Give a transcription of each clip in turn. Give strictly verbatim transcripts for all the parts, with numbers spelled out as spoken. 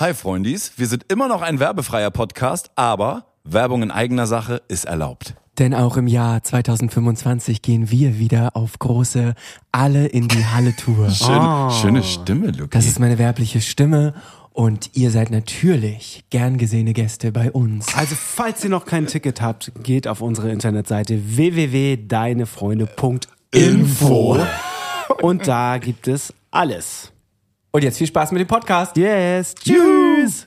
Hi Freundis, wir sind immer noch ein werbefreier Podcast, aber Werbung in eigener Sache ist erlaubt. Denn auch im Jahr zwanzig fünfundzwanzig gehen wir wieder auf große Alle in die Halle-Tour. Schön, oh. Schöne Stimme, Luki. Das ist meine werbliche Stimme und ihr seid natürlich gern gesehene Gäste bei uns. Also falls ihr noch kein Ticket habt, geht auf unsere Internetseite w w w punkt deinefreunde punkt info und da gibt es alles. Und jetzt viel Spaß mit dem Podcast. Yes, tschüss.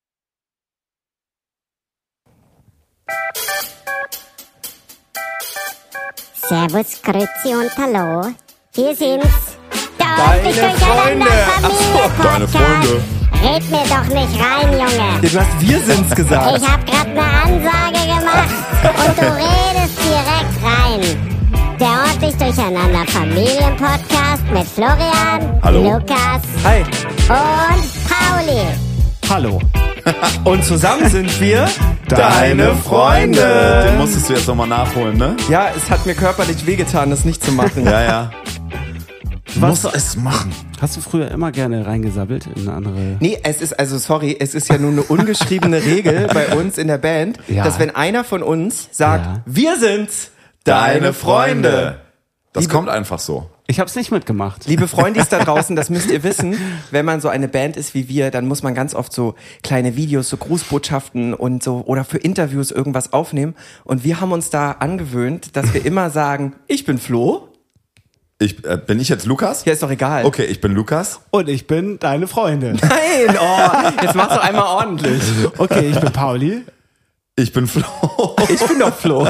Servus, Grüezi und Hallo. Wir sind's. Deine Freunde. Ach so, deine Freunde. Red mir doch nicht rein, Junge. Du hast wir sind's gesagt. Ich hab grad ne Ansage gemacht und du redest direkt rein. Der ordentlich durcheinander Familienpodcast mit Florian, Hallo. Lukas Hi. und Pauli. Hallo. Und zusammen sind wir Deine Freunde. Den musstest du jetzt nochmal nachholen, ne? Ja, es hat mir körperlich wehgetan, das nicht zu machen. Ja, ja. Du Was- musst es machen. Hast du früher immer gerne reingesabbelt in eine andere... Nee, es ist, also sorry, es ist ja nur eine ungeschriebene Regel bei uns in der Band, Ja. dass wenn einer von uns sagt, Ja. wir sind's, Deine Freunde. Das Liebe- kommt einfach so. Ich hab's nicht mitgemacht. Liebe Freundis da draußen, das müsst ihr wissen, wenn man so eine Band ist wie wir, dann muss man ganz oft so kleine Videos, so Grußbotschaften und so oder für Interviews irgendwas aufnehmen. Und wir haben uns da angewöhnt, dass wir immer sagen, ich bin Flo. Ich, äh, bin ich jetzt Lukas? Ja, ist doch egal. Okay, ich bin Lukas. Und ich bin deine Freunde. Nein, oh, jetzt machst du einmal ordentlich. Okay, ich bin Pauli. Ich bin Flo. Ich bin doch Flo.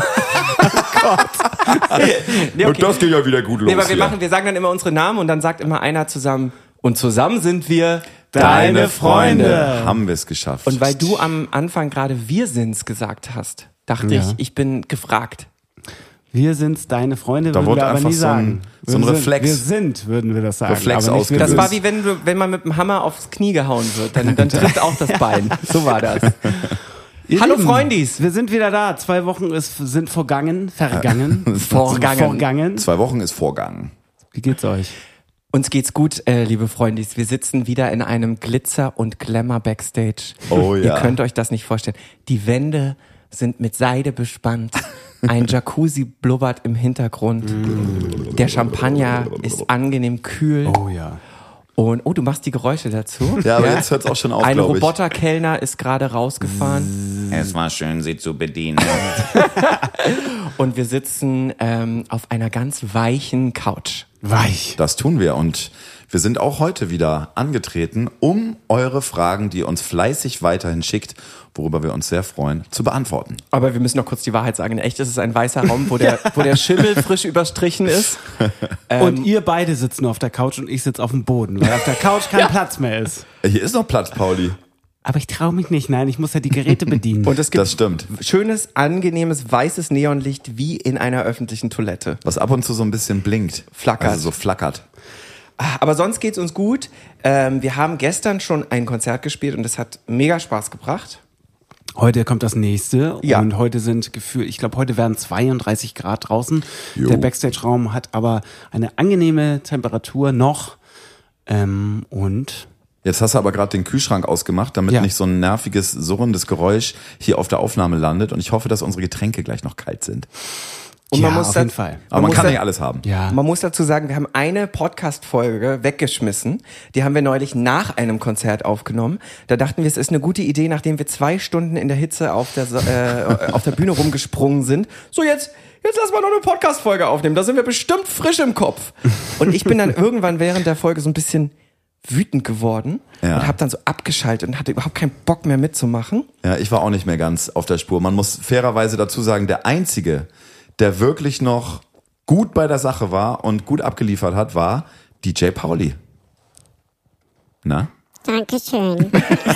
Nee, Und das geht ja wieder gut los. Nee, aber wir hier. machen, wir sagen dann immer unsere Namen und dann sagt immer einer zusammen, und zusammen sind wir Deine Freunde. Haben wir es geschafft. Und weil du am Anfang gerade wir sind's gesagt hast, dachte Ja. ich, ich bin gefragt. Wir sind's, deine Freunde, Da würden wurde wir aber einfach nie so ein- sagen. so ein Wir sind- Reflex. Wir sind, würden wir das sagen. Reflex aber nicht wir Das ausgelöst. war sind. wie wenn du, wenn man mit dem Hammer aufs Knie gehauen wird, dann, dann trifft auch das Bein. So war das. Ihr Hallo Lieben, Freundis. Wir sind wieder da. Zwei Wochen ist, sind vergangen. Vergangen. Vorgangen. Vorgangen. Zwei Wochen ist vorgegangen. Wie geht's euch? Uns geht's gut, äh, liebe Freundis. Wir sitzen wieder in einem Glitzer- und Glamour-Backstage. Oh ja. Ihr könnt euch das nicht vorstellen. Die Wände sind mit Seide bespannt. Ein Jacuzzi blubbert im Hintergrund. Der Champagner ist angenehm kühl. Oh ja. Und, oh, du machst die Geräusche dazu? Ja, aber jetzt hört's auch schon auf, Ein glaub ich. Roboterkellner ist gerade rausgefahren. Es war schön, Sie zu bedienen. Und wir sitzen ähm, auf einer ganz weichen Couch. Weich. Das tun wir und wir sind auch heute wieder angetreten, um eure Fragen, die ihr uns fleißig weiterhin schickt, worüber wir uns sehr freuen, zu beantworten. Aber wir müssen noch kurz die Wahrheit sagen. In echt ist es ein weißer Raum, wo der, wo der Schimmel frisch überstrichen ist. Ähm, Und ihr beide sitzen auf der Couch und ich sitze auf dem Boden, weil auf der Couch kein Platz mehr ist. Hier ist noch Platz, Pauli. Aber ich traue mich nicht. Nein, ich muss ja die Geräte bedienen. Und es gibt Das stimmt. schönes, angenehmes, weißes Neonlicht wie in einer öffentlichen Toilette. Was ab und zu so ein bisschen blinkt. Flackert. Also so flackert. Aber sonst geht's uns gut. Ähm, wir haben gestern schon ein Konzert gespielt und es hat mega Spaß gebracht. Heute kommt das nächste Ja. und heute sind gefühlt, ich glaube, heute werden zweiunddreißig Grad draußen. Jo. Der Backstage-Raum hat aber eine angenehme Temperatur noch ähm, und Jetzt hast du aber gerade den Kühlschrank ausgemacht, damit Ja. nicht so ein nerviges, surrendes Geräusch hier auf der Aufnahme landet. Und ich hoffe, dass unsere Getränke gleich noch kalt sind. Und ja, man muss auf da- jeden Fall. Aber man muss kann da- nicht alles haben. Ja. Man muss dazu sagen, wir haben eine Podcast-Folge weggeschmissen. Die haben wir neulich nach einem Konzert aufgenommen. Da dachten wir, es ist eine gute Idee, nachdem wir zwei Stunden in der Hitze auf der, So- äh, auf der Bühne rumgesprungen sind. So, jetzt, jetzt lassen wir noch eine Podcast-Folge aufnehmen. Da sind wir bestimmt frisch im Kopf. Und ich bin dann irgendwann während der Folge so ein bisschen wütend geworden Ja. und habe dann so abgeschaltet und hatte überhaupt keinen Bock mehr mitzumachen. Ja, ich war auch nicht mehr ganz auf der Spur. Man muss fairerweise dazu sagen, der Einzige, der wirklich noch gut bei der Sache war und gut abgeliefert hat, war D J Pauli. Na? Dankeschön.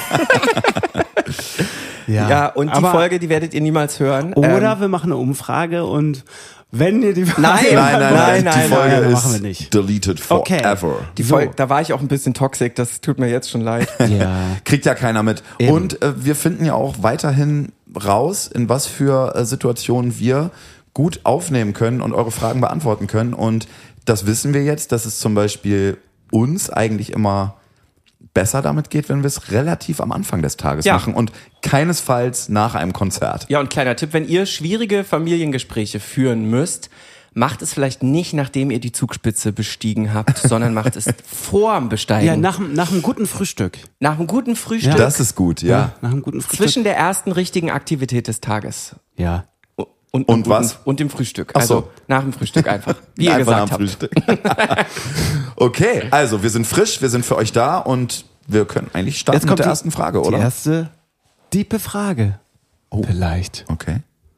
Ja, Ja, und die aber, Folge, die werdet ihr niemals hören. Oder Ähm, wir machen eine Umfrage und wenn ihr die Nein, Nein, nein, nein, nein, nein, die Folge nein, ist machen wir nicht. deleted Okay. forever. die so. Folge, da war ich auch ein bisschen toxic, das tut mir jetzt schon leid. Ja. Kriegt ja keiner mit. Eben. Und äh, wir finden ja auch weiterhin raus, in was für äh, Situationen wir gut aufnehmen können und eure Fragen beantworten können. Und das wissen wir jetzt, dass es zum Beispiel uns eigentlich immer besser damit geht, wenn wir es relativ am Anfang des Tages Ja. machen und keinesfalls nach einem Konzert. Ja, und kleiner Tipp, wenn ihr schwierige Familiengespräche führen müsst, macht es vielleicht nicht, nachdem ihr die Zugspitze bestiegen habt, sondern macht es vor dem Besteigen. Ja, nach, nach einem guten Frühstück. nach einem guten Frühstück, Das ist gut, ja. Nach einem guten Frühstück. zwischen der ersten richtigen Aktivität des Tages. Ja. Und, Und einem guten- was? Und dem Frühstück. Ach Also so. nach dem Frühstück einfach. Wie ihr Einfach gesagt nach dem habt. Frühstück. Okay, also wir sind frisch, wir sind für euch da und wir können eigentlich starten Jetzt kommt mit der die- ersten Frage, Die oder? erste diepe Frage. Oh. Vielleicht. Okay.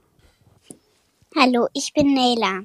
Hallo, ich bin Nela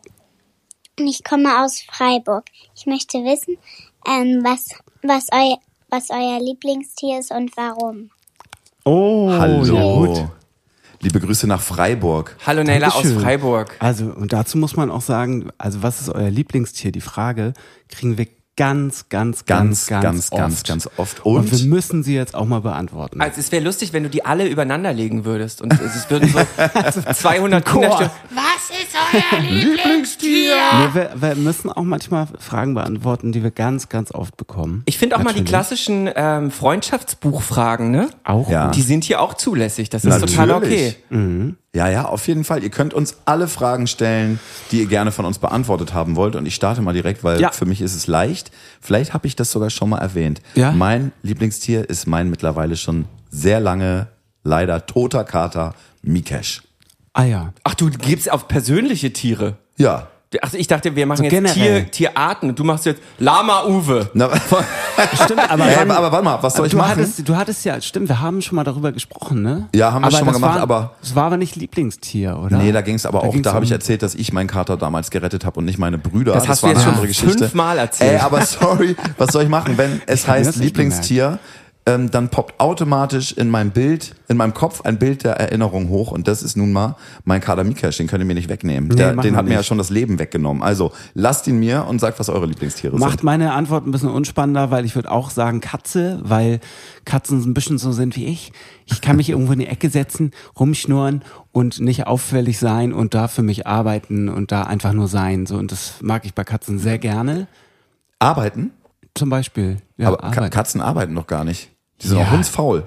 und ich komme aus Freiburg. Ich möchte wissen, ähm, was, was, eu, was euer Lieblingstier ist und warum. Oh, Hallo. ja, gut. Liebe Grüße nach Freiburg. Hallo Nela aus Dankeschön. Freiburg. Also, und dazu muss man auch sagen, also was ist euer Lieblingstier? Die Frage kriegen wir ganz, ganz, Ganz, ganz, ganz, ganz, oft. ganz, ganz oft. Und, Und, wir müssen sie jetzt auch mal beantworten. Also es wäre lustig, wenn du die alle übereinander legen würdest und es würden so zweihundert Kinderstimmen. Was ist euer Lieblingstier? Nee, wir, wir müssen auch manchmal Fragen beantworten, die wir ganz, ganz oft bekommen. Ich finde auch mal die Natürlich. klassischen ähm, Freundschaftsbuchfragen, ne? Auch Ja. gut. Die sind hier auch zulässig. Das ist total okay. Natürlich. Ja, ja, auf jeden Fall. Ihr könnt uns alle Fragen stellen, die ihr gerne von uns beantwortet haben wollt. Und ich starte mal direkt, weil Ja. für mich ist es leicht. Vielleicht habe ich das sogar schon mal erwähnt. Ja. Mein Lieblingstier ist mein mittlerweile schon sehr lange, leider toter Kater Mikesh. Ah ja. Ach, du gibst auf persönliche Tiere. Ja. Ach, ich dachte, wir machen So jetzt generell. Tier, Tierarten und du machst jetzt Lama Uwe. Na, Stimmt, aber, Ey, wann- aber, aber warte mal, was soll ich du machen? hattest, du hattest ja, stimmt, wir haben schon mal darüber gesprochen, ne? Ja, haben wir aber schon mal das gemacht, war, aber- es war aber nicht Lieblingstier, oder? Nee, da ging es aber auch, ging's da habe ich um- erzählt, dass ich meinen Kater damals gerettet habe und nicht meine Brüder. Das hast du war jetzt eine schon andere Geschichte. fünfmal erzählt. Ey, aber sorry, was soll ich machen, wenn es hab mir heißt das nicht Lieblingstier, ähm, dann poppt automatisch in meinem Bild, in meinem Kopf ein Bild der Erinnerung hoch und das ist nun mal mein Kater Mikesh, den könnt ihr mir nicht wegnehmen. Nee, der, machen den wir hat mir ja nicht. schon das Leben weggenommen. Also lasst ihn mir und sagt, was eure Lieblingstiere Macht sind. meine Antwort ein bisschen unspannender, weil ich würde auch sagen Katze, weil Katzen so ein bisschen so sind wie ich. Ich kann mich irgendwo in die Ecke setzen, rumschnurren und nicht auffällig sein und da für mich arbeiten und da einfach nur sein. So, und das mag ich bei Katzen sehr gerne. Arbeiten? Zum Beispiel. Ja, aber Ka arbeiten. Katzen arbeiten doch gar nicht. Die sind Ja. auch hundsfaul.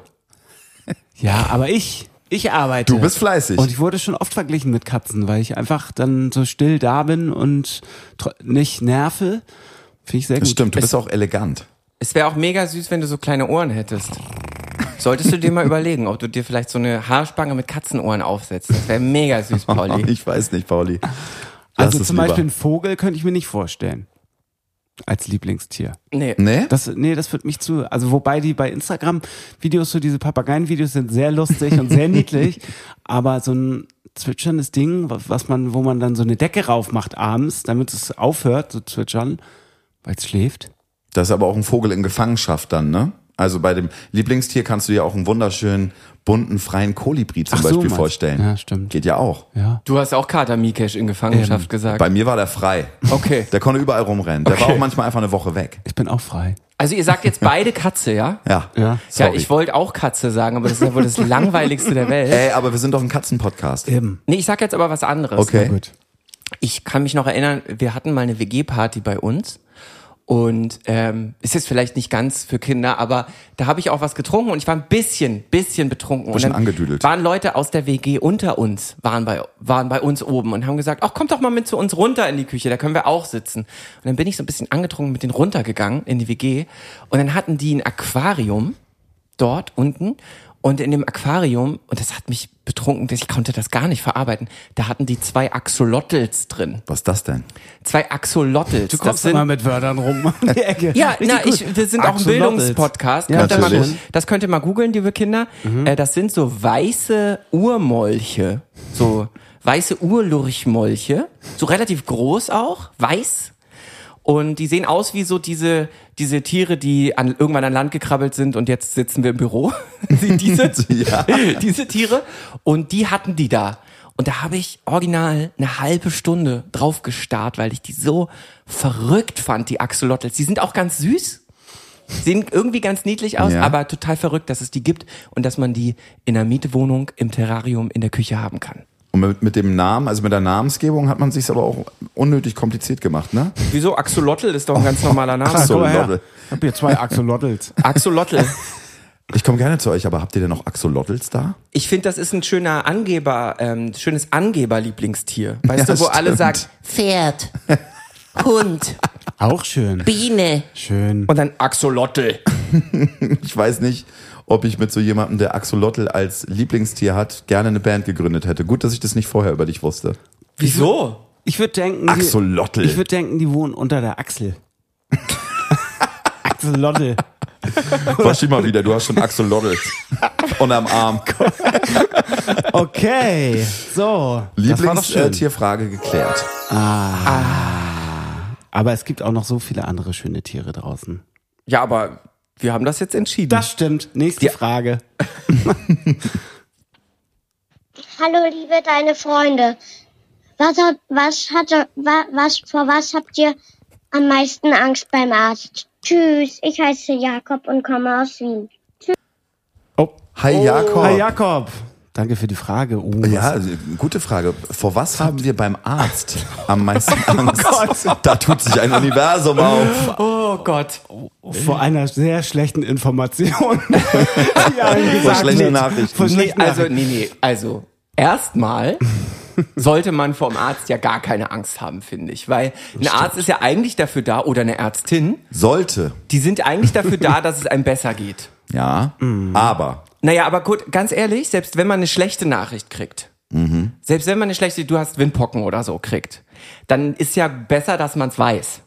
Ja, aber ich, ich arbeite. Du bist fleißig. Und ich wurde schon oft verglichen mit Katzen, weil ich einfach dann so still da bin und tr- nicht nerve. Finde ich sehr Das gut. stimmt, du bist auch elegant. Es wäre auch mega süß, wenn du so kleine Ohren hättest. Solltest du dir mal überlegen, ob du dir vielleicht so eine Haarspange mit Katzenohren aufsetzt. Das wäre mega süß, Pauli. Ich weiß nicht, Pauli. Lass Also es zum lieber. Beispiel einen Vogel könnte ich mir nicht vorstellen. Als Lieblingstier. Nee. Nee? Das, nee, das wird mich zu, also wobei die bei Instagram Videos, so diese Papageien-Videos sind sehr lustig und sehr niedlich, aber so ein zwitscherndes Ding, was was man, wo man dann so eine Decke raufmacht abends, damit es aufhört zu zwitschern, weil es schläft. Das ist aber auch ein Vogel in Gefangenschaft dann, ne? Also bei dem Lieblingstier kannst du dir auch einen wunderschönen, bunten, freien Kolibri zum Ach so, Beispiel meinst- vorstellen. Ja, stimmt. Geht ja auch. Ja. Du hast auch Kater Mikesh in Gefangenschaft Ähm, gesagt. Bei mir war der frei. Okay. Der konnte überall rumrennen. Der war Okay. auch manchmal einfach eine Woche weg. Ich bin auch frei. Also ihr sagt jetzt beide Katze, ja? Ja. Ja. Sorry. Ja, ich wollte auch Katze sagen, aber das ist ja wohl das langweiligste der Welt. Ey, aber wir sind doch ein Katzenpodcast. Eben. Nee, ich sag jetzt aber was anderes. Okay. Gut. Ich kann mich noch erinnern, wir hatten mal eine W G-Party bei uns und ähm, ist jetzt vielleicht nicht ganz für Kinder, aber da habe ich auch was getrunken und ich war ein bisschen, bisschen betrunken. Bisschen und dann angedüdelt. waren Leute aus der W G unter uns, waren bei, waren bei uns oben und haben gesagt, ach, kommt doch mal mit zu uns runter in die Küche, da können wir auch sitzen. Und dann bin ich so ein bisschen angetrunken mit denen runtergegangen in die W G und dann hatten die ein Aquarium dort unten. Und in dem Aquarium, und das hat mich betrunken, ich konnte das gar nicht verarbeiten, da hatten die zwei Axolotls drin. Was ist das denn? Zwei Axolotls. Du kommst immer mit Wörtern rum um die Ecke. ja, Richtig na, gut. ich, wir sind auch ein Axolotls. Bildungspodcast. Ja, Könnt ihr mal, natürlich. gu- das könnt ihr mal googeln, liebe Kinder. Äh, das sind so weiße Urmolche. So weiße Urlurchmolche. So relativ groß auch. Weiß. Und die sehen aus wie so diese, diese Tiere, die an, irgendwann an Land gekrabbelt sind und jetzt sitzen wir im Büro. diese, Ja. diese Tiere. Und die hatten die da. Und da habe ich original eine halbe Stunde drauf gestarrt, weil ich die so verrückt fand, die Axolotls. Die sind auch ganz süß. Sehen irgendwie ganz niedlich aus, Ja. aber total verrückt, dass es die gibt und dass man die in einer Mietwohnung im Terrarium in der Küche haben kann. Und mit, mit dem Namen, also mit der Namensgebung hat man sich aber auch unnötig kompliziert gemacht, ne? Wieso? Axolotl ist doch ein ganz normaler Name. Ach, guck mal her. Axolotl. Ich hab hier zwei Axolotls. Axolotl. Ich komme gerne zu euch, aber habt ihr denn noch Axolotls da? Ich finde, das ist ein schöner Angeber, ähm, schönes Angeber-Lieblingstier. Weißt Ja, du, wo alle stimmt. sagen, Pferd, Hund, Auch schön. Biene Schön. und dann Axolotl. Ich weiß nicht, ob ich mit so jemandem, der Axolotl als Lieblingstier hat, gerne eine Band gegründet hätte. Gut, dass ich das nicht vorher über dich wusste. Wieso? Ich würde denken, Axolotl. Die, ich würde denken, die wohnen unter der Achsel. Axolotl. Wasch mal wieder, du hast schon Axolotls unterm Arm. Okay, so. Das war doch schön. Lieblingstierfrage geklärt. Aber es gibt auch noch so viele andere schöne Tiere draußen. Ja, aber wir haben das jetzt entschieden. Das stimmt. Nächste Ja. Frage. Hallo, liebe deine Freunde. Was, hat, was, hatte, wa, was, vor was habt ihr am meisten Angst beim Arzt? Tschüss, ich heiße Jakob und komme aus Wien. Oh. Hi Jakob. Hi Jakob. Danke für die Frage. Oh, was- Ja, also, gute Frage. Vor was haben wir beim Arzt am meisten Angst? Da tut sich ein Universum auf. Oh Gott. Vor einer sehr schlechten Information. Die einem Vor gesagt schlechten wird. Nachrichten. Vor Nee, schlechten also, Nachrichten. nee, nee, also, erstmal sollte man vom Arzt ja gar keine Angst haben, finde ich. Weil ein Arzt ist ja eigentlich dafür da, oder eine Ärztin, Sollte. die sind eigentlich dafür da, dass es einem besser geht. Ja, aber Naja, aber gut, ganz ehrlich, selbst wenn man eine schlechte Nachricht kriegt, selbst wenn man eine schlechte, du hast Windpocken oder so kriegt, dann ist ja besser, dass man es weiß.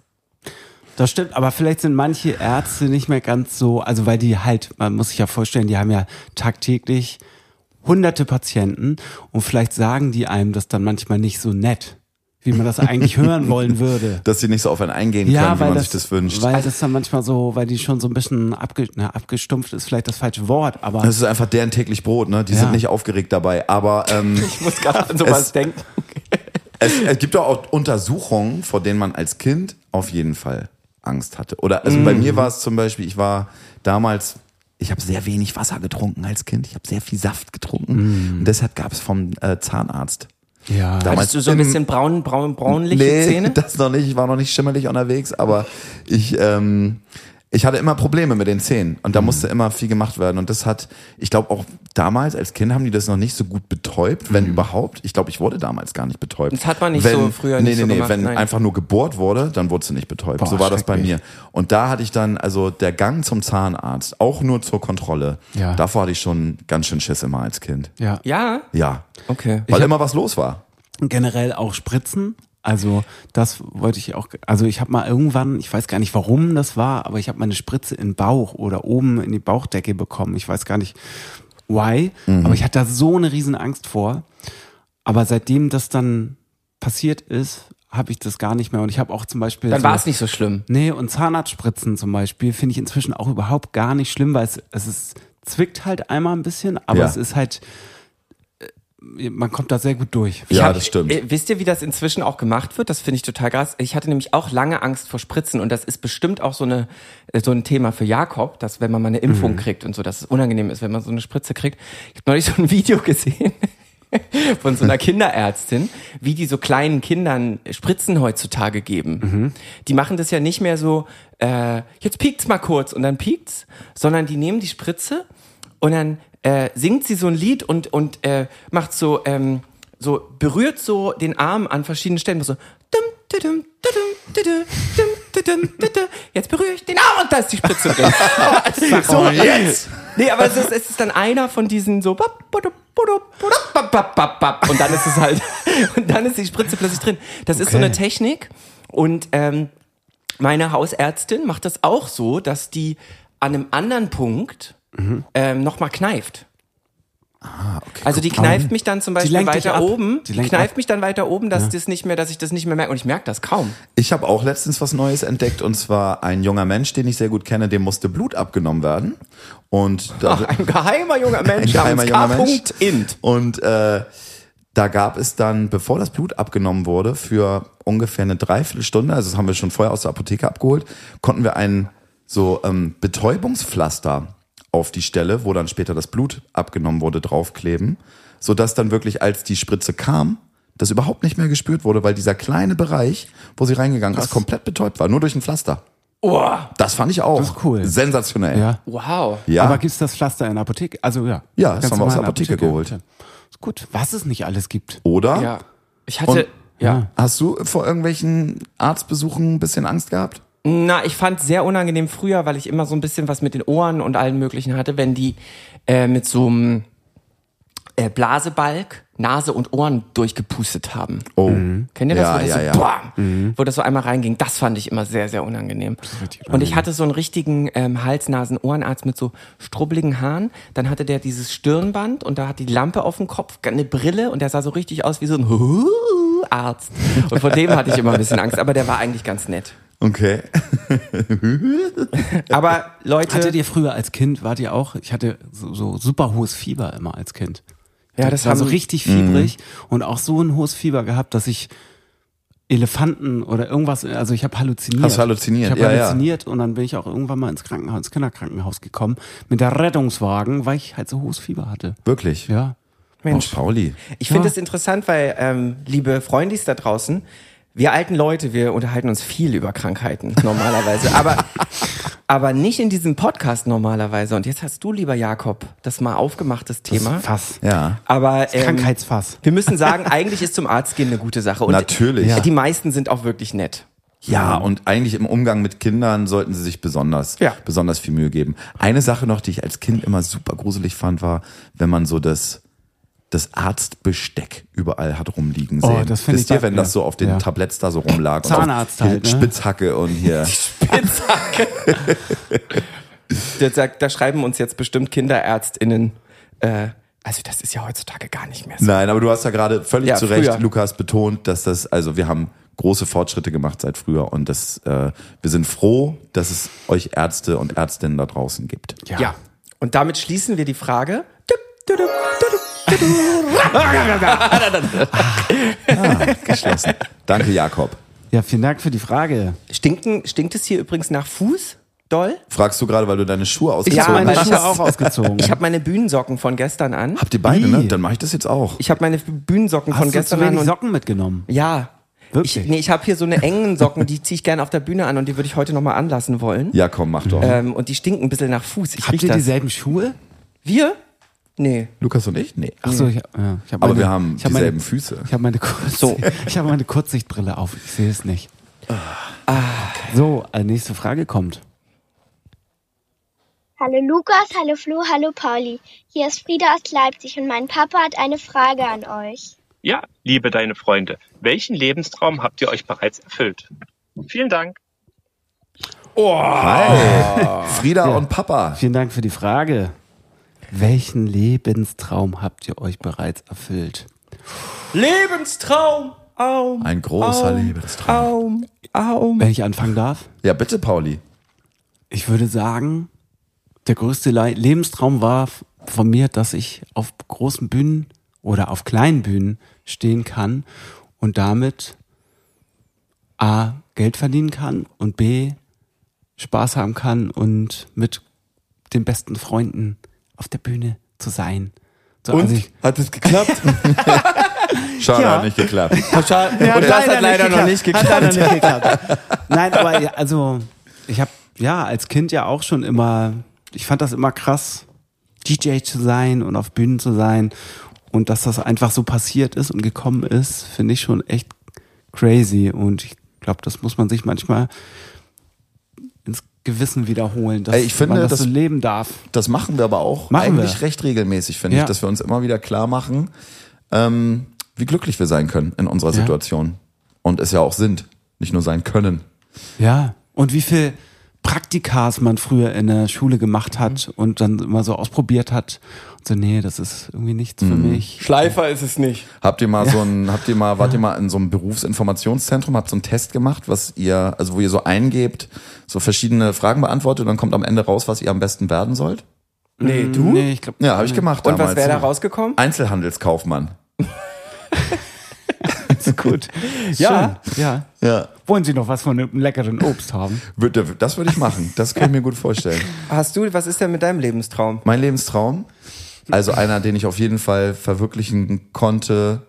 Das stimmt, aber vielleicht sind manche Ärzte nicht mehr ganz so, also weil die halt, man muss sich ja vorstellen, die haben ja tagtäglich hunderte Patienten und vielleicht sagen die einem das dann manchmal nicht so nett, wie man das eigentlich hören wollen würde. dass sie nicht so auf einen eingehen können, Ja, wie weil man das, sich das wünscht. weil das dann manchmal so, weil die schon so ein bisschen abge, na, abgestumpft ist, vielleicht das falsche Wort, aber Das ist einfach deren täglich Brot, ne? Die Ja. sind nicht aufgeregt dabei. Aber ähm, Ich muss gerade an sowas Es- denken. es, es gibt doch auch Untersuchungen, vor denen man als Kind auf jeden Fall Angst hatte. Oder also bei mir war es zum Beispiel, ich war damals, ich habe sehr wenig Wasser getrunken als Kind. Ich habe sehr viel Saft getrunken. Und deshalb gab es vom äh, Zahnarzt. ja. Damals Hattest du so ein im- bisschen braun, braun, braunliche Nee, Zähne? das noch nicht. Ich war noch nicht schimmelig unterwegs, aber ich, ähm, ich hatte immer Probleme mit den Zähnen und da musste immer viel gemacht werden. Und das hat, ich glaube auch damals als Kind haben die das noch nicht so gut betäubt, wenn überhaupt. Ich glaube, ich wurde damals gar nicht betäubt. Das hat man nicht wenn, so früher nee, nicht nee, so nee, gemacht, wenn nein. einfach nur gebohrt wurde, dann wurde sie nicht betäubt. Boah, so war das bei schrecklich. mir. Und da hatte ich dann, also der Gang zum Zahnarzt, auch nur zur Kontrolle. Ja. Davor hatte ich schon ganz schön Schiss immer als Kind. ja. Ja? Ja. Okay. Weil immer was los war. Generell auch Spritzen. Also das wollte ich auch, also ich habe mal irgendwann, ich weiß gar nicht warum das war, aber ich habe mal eine Spritze in den Bauch oder oben in die Bauchdecke bekommen. Ich weiß gar nicht why, aber ich hatte da so eine riesen Angst vor. Aber seitdem das dann passiert ist, habe ich das gar nicht mehr. Und ich habe auch zum Beispiel Dann so, war es nicht so schlimm. Nee, und Zahnarztspritzen zum Beispiel finde ich inzwischen auch überhaupt gar nicht schlimm, weil es, es ist, zwickt halt einmal ein bisschen, aber Ja. es ist halt, äh, man kommt da sehr gut durch. Ich Ja, hab- das stimmt. äh, Wisst ihr, wie das inzwischen auch gemacht wird? Das finde ich total krass. Ich hatte nämlich auch lange Angst vor Spritzen und das ist bestimmt auch so eine äh, so ein Thema für Jakob, dass wenn man mal eine Impfung kriegt und so, dass es unangenehm ist, wenn man so eine Spritze kriegt. Ich habe neulich so ein Video gesehen von so einer Kinderärztin, wie die so kleinen Kindern Spritzen heutzutage geben. Die machen das ja nicht mehr so, äh, jetzt piekt's mal kurz und dann piekt's, sondern die nehmen die Spritze und dann äh, singt sie so ein Lied und und äh, macht so ähm, so berührt so den Arm an verschiedenen Stellen so dum, dum, dum, dum, dum, dum, dum, dum. Jetzt berühre ich den Arm und da ist die Spritze drin. so, jetzt. Nee, aber es ist, es ist dann einer von diesen so und dann ist es halt und dann ist die Spritze plötzlich drin. Das ist so eine Technik und ähm, meine Hausärztin macht das auch so, dass die an einem anderen Punkt ähm, nochmal kneift. Ah, okay. Also die guck mal. kneift mich dann zum Beispiel lenkt dich weiter ab. oben, Die die lenkt kneift ab. mich dann weiter oben, dass das nicht mehr, dass ich das nicht mehr merke und ich merke das kaum. Ich habe auch letztens was Neues entdeckt und zwar ein junger Mensch, den ich sehr gut kenne, dem musste Blut abgenommen werden. Und da, Ach, ein geheimer junger Mensch, Ein geheimer namens junger Mensch. K. Int. Und äh, da gab es dann, bevor das Blut abgenommen wurde, für ungefähr eine Dreiviertelstunde, also das haben wir schon vorher aus der Apotheke abgeholt, konnten wir ein so ähm, Betäubungspflaster auf die Stelle, wo dann später das Blut abgenommen wurde, draufkleben, sodass dann wirklich, als die Spritze kam, das überhaupt nicht mehr gespürt wurde, weil dieser kleine Bereich, wo sie reingegangen ist, komplett betäubt war, nur durch ein Pflaster. Oh, Das fand ich auch Das ist cool. sensationell. Ja. wow. Ja. Aber gibt's das Pflaster in der Apotheke? Also ja. Ja, das Ganz haben wir aus der normal in Apotheke geholt. Ja. Ist gut, was es nicht alles gibt. Oder? Ja. Ich hatte, Und- ja. Hast du vor irgendwelchen Arztbesuchen ein bisschen Angst gehabt? Na, ich fand sehr unangenehm früher, weil ich immer so ein bisschen was mit den Ohren und allen möglichen hatte, wenn die äh, mit so einem äh, Blasebalg Nase und Ohren durchgepustet haben. Oh. Kennt ihr das? Ja, wo das ja, so, ja. Bam, wo das so einmal reinging. Das fand ich immer sehr, sehr unangenehm. Und ich hatte so einen richtigen ähm, Hals-Nasen-Ohrenarzt mit so strubbeligen Haaren. Dann hatte der dieses Stirnband und da hat die Lampe auf dem Kopf, eine Brille und der sah so richtig aus wie so ein Arzt. Und vor dem hatte ich immer ein bisschen Angst, aber der war eigentlich ganz nett. Okay. Aber Leute, Hattet ihr früher als Kind, wart ihr auch, ich hatte so, so super hohes Fieber immer als Kind. ja, das war so haben richtig fiebrig und auch so ein hohes Fieber gehabt, dass ich Elefanten oder irgendwas, also ich habe halluziniert. Hast halluziniert, Ich habe ja, ja. halluziniert und dann bin ich auch irgendwann mal ins Krankenhaus, ins Kinderkrankenhaus gekommen mit der Rettungswagen, weil ich halt so hohes Fieber hatte. Wirklich? Ja. Mensch. Oh, Pauli. Ich finde Ja. es interessant, weil, ähm, liebe Freundis da draußen, wir alten Leute, wir unterhalten uns viel über Krankheiten normalerweise, aber, aber nicht in diesem Podcast normalerweise. Und jetzt hast du, lieber Jakob, das mal aufgemachtes Thema. Fass. Ja. Aber ähm, Krankheitsfass. wir müssen sagen, eigentlich ist zum Arzt gehen eine gute Sache. Und Natürlich. Ja. die meisten sind auch wirklich nett. Ja, und eigentlich im Umgang mit Kindern sollten sie sich besonders, Ja. besonders viel Mühe geben. Eine Sache noch, die ich als Kind immer super gruselig fand, war, wenn man so das, das Arztbesteck überall hat rumliegen Oh, sehen. das find Wisst ich ihr, da- wenn das ja. so auf den Ja. Tabletts da so rumlag? Zahnarzt und auf, halt, hier ne? Spitzhacke und hier. Spitzhacke. Der sagt, da schreiben uns jetzt bestimmt KinderärztInnen, äh, also das ist ja heutzutage gar nicht mehr so. Nein, aber du hast ja gerade völlig Ja, zu Recht, früher. Lukas, betont, dass das, also wir haben große Fortschritte gemacht seit früher und das, äh, wir sind froh, dass es euch Ärzte und Ärztinnen da draußen gibt. Ja. Und damit schließen wir die Frage. Geschlossen. Danke, Jakob. Ja, vielen Dank für die Frage. Stinken, stinkt es hier übrigens nach Fuß? Doll? Fragst du gerade, weil du deine Schuhe Ich ausgezogen habe meine weil hast? ich Schuhe hab- auch ausgezogen. Ich habe meine Bühnensocken von gestern an. Habt ihr beide, Wie? ne? Dann mache ich das jetzt auch. Ich habe meine Bühnensocken Hast von du zu gestern an. wenig Und, Socken mitgenommen? ja. Wirklich? Ich, nee, ich habe hier so eine engen Socken, die ziehe ich gerne auf der Bühne an und die würde ich heute nochmal anlassen wollen. Ja, komm, mach doch. Ähm, und die stinken ein bisschen nach Fuß. Ich Habt riech ihr das. dieselben Schuhe? Wir? Nee. Lukas und ich? Nee. Ach so, ich, ja, ich hab Aber meine, wir haben ich hab dieselben meine, Füße. Ich habe meine, Kurz, So. ich hab meine Kurzsichtbrille auf. Ich sehe es nicht. So, äh, nächste Frage kommt. Hallo Lukas, hallo Flo, hallo Pauli. Hier ist Frieda aus Leipzig und mein Papa hat eine Frage an euch. Ja, liebe deine Freunde, welchen Lebenstraum habt ihr euch bereits erfüllt? Vielen Dank. Hi. Frieda und Papa. Vielen Dank für die Frage. Welchen Lebenstraum habt ihr euch bereits erfüllt? Lebenstraum. Aum. Ein großer Aum, Lebenstraum. Aum. Aum. Wenn ich anfangen darf? Ja, bitte, Pauli. Ich würde sagen, der größte Le Lebenstraum war f- von mir, dass ich auf großen Bühnen oder auf kleinen Bühnen stehen kann und damit A, Geld verdienen kann und B, Spaß haben kann und mit den besten Freunden auf der Bühne zu sein. So, also ich, Hat es geklappt? Schade, Ja. hat nicht geklappt. Schade. Und das hat leider noch nicht geklappt. Hat leider nicht geklappt. Nein, aber ja, also ich habe ja als Kind ja auch schon immer, ich fand das immer krass, D J zu sein und auf Bühnen zu sein und dass das einfach so passiert ist und gekommen ist, finde ich schon echt crazy und ich glaube, das muss man sich manchmal ins Gewissen wiederholen, dass Ey, ich finde, man das, das- so leben darf. Das machen wir aber auch Machen eigentlich wir. recht regelmäßig, finde Ja. ich, dass wir uns immer wieder klar machen, ähm, wie glücklich wir sein können in unserer Ja. Situation. Und es ja auch sind, nicht nur sein können. Ja, und wie viel Praktikas man früher in der Schule gemacht hat und dann immer so ausprobiert hat und so, nee, das ist irgendwie nichts für mich. Schleifer ist es nicht. Habt ihr mal so ein, habt ihr mal, wart ihr mal in so einem Berufsinformationszentrum, habt so einen Test gemacht, was ihr, also wo ihr so eingebt, so verschiedene Fragen beantwortet und dann kommt am Ende raus, was ihr am besten werden sollt? Nee, du? Nee, ich glaube, Ja, habe ich gemacht Und damals. was wäre da rausgekommen? Einzelhandelskaufmann. ist gut. Ja. Schön. Ja. Ja, Wollen Sie noch was von einem leckeren Obst haben? würde- das würde ich machen. Das kann ich mir gut vorstellen. Hast du, was ist denn mit deinem Lebenstraum? Mein Lebenstraum, also einer, den ich auf jeden Fall verwirklichen konnte,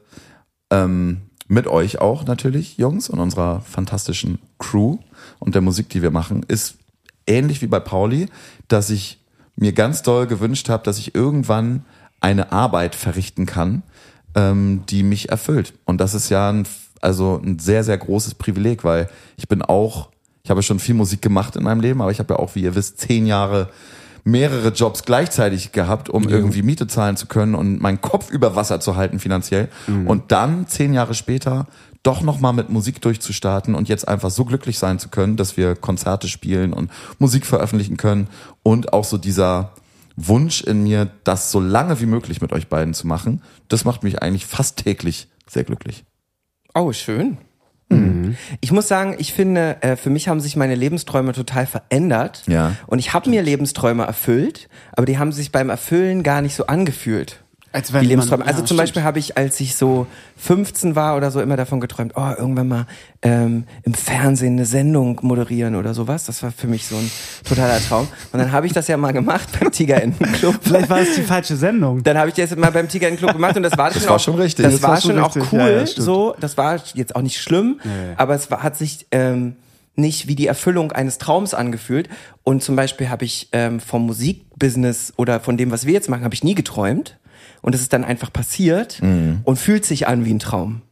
ähm, mit euch auch natürlich, Jungs, und unserer fantastischen Crew und der Musik, die wir machen, ist ähnlich wie bei Pauli, dass ich mir ganz doll gewünscht habe, dass ich irgendwann eine Arbeit verrichten kann, ähm, die mich erfüllt. Und das ist ja ein, also ein sehr, sehr großes Privileg, weil ich bin auch, ich habe schon viel Musik gemacht in meinem Leben, aber ich habe ja auch, wie ihr wisst, zehn Jahre mehrere Jobs gleichzeitig gehabt, um irgendwie Miete zahlen zu können und meinen Kopf über Wasser zu halten finanziell. Mhm. Und dann, zehn Jahre später, doch nochmal mit Musik durchzustarten und jetzt einfach so glücklich sein zu können, dass wir Konzerte spielen und Musik veröffentlichen können und auch so dieser Wunsch in mir, das so lange wie möglich mit euch beiden zu machen, das macht mich eigentlich fast täglich sehr glücklich. Oh, schön. Mhm. Ich muss sagen, ich finde, äh, für mich haben sich meine Lebensträume total verändert. Ja. Und ich habe mir Lebensträume erfüllt, aber die haben sich beim Erfüllen gar nicht so angefühlt. Als wenn Die man- Lebensträume. Also ja, zum stimmt. Beispiel habe ich, als ich so fünfzehn war oder so, immer davon geträumt, oh, irgendwann mal ähm, im Fernsehen eine Sendung moderieren oder sowas. Das war für mich so ein totaler Traum. Und dann habe ich das ja mal gemacht beim Tigerentenclub. Vielleicht war es die falsche Sendung. Dann habe ich das mal beim Tigerentenclub gemacht und das war schon war auch, schon richtig. Das, Das war, war schon schon auch richtig. cool. Ja, ja, stimmt. so, das war jetzt auch nicht schlimm, Ja, ja. aber es war, hat sich ähm, nicht wie die Erfüllung eines Traums angefühlt. Und zum Beispiel habe ich ähm, vom Musikbusiness oder von dem, was wir jetzt machen, habe ich nie geträumt. Und es ist dann einfach passiert und fühlt sich an wie ein Traum.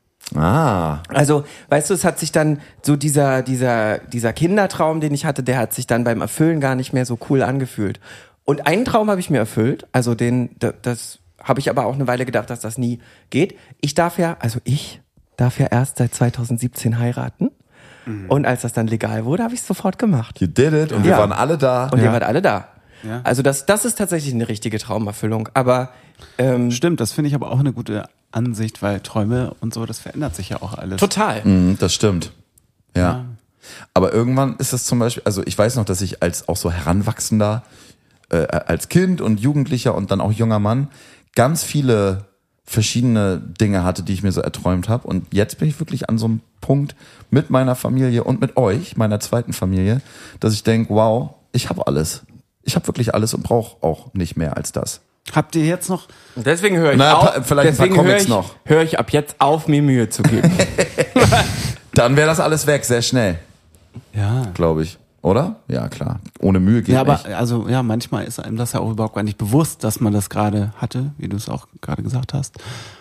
Ah, Also, weißt du, es hat sich dann so dieser, dieser, dieser Kindertraum, den ich hatte, der hat sich dann beim Erfüllen gar nicht mehr so cool angefühlt. Und einen Traum habe ich mir erfüllt, also den, da- das habe ich aber auch eine Weile gedacht, dass das nie geht. Ich darf ja, also ich darf ja erst seit zweitausendsiebzehn heiraten. Und als das dann legal wurde, habe ich es sofort gemacht. you did it und wir Ja. waren alle da. Und ihr wart alle da. Ja. Also das, das ist tatsächlich eine richtige Traumerfüllung. Aber ähm, Stimmt, das finde ich aber auch eine gute Ansicht, weil Träume und so, das verändert sich ja auch alles. total. Mhm, das stimmt. Ja. Ja. Aber irgendwann ist es zum Beispiel, also ich weiß noch, dass ich als auch so Heranwachsender, äh, als Kind und Jugendlicher und dann auch junger Mann ganz viele verschiedene Dinge hatte, die ich mir so erträumt habe. Und jetzt bin ich wirklich an so einem Punkt mit meiner Familie und mit euch, meiner zweiten Familie, dass ich denke, wow, ich habe alles. Ich habe wirklich alles und brauche auch nicht mehr als das. Habt ihr jetzt noch, Und deswegen höre ich Na, auf, pa- vielleicht ein paar deswegen Comics höre ich, noch. höre ich ab jetzt auf, mir Mühe zu geben. Dann wäre das alles weg, sehr schnell, ja. glaube ich. Oder? Ja, klar. Ohne Mühe geht Ja, aber nicht. also ja, manchmal ist einem das ja auch überhaupt gar nicht bewusst, dass man das gerade hatte, wie du es auch gerade gesagt hast.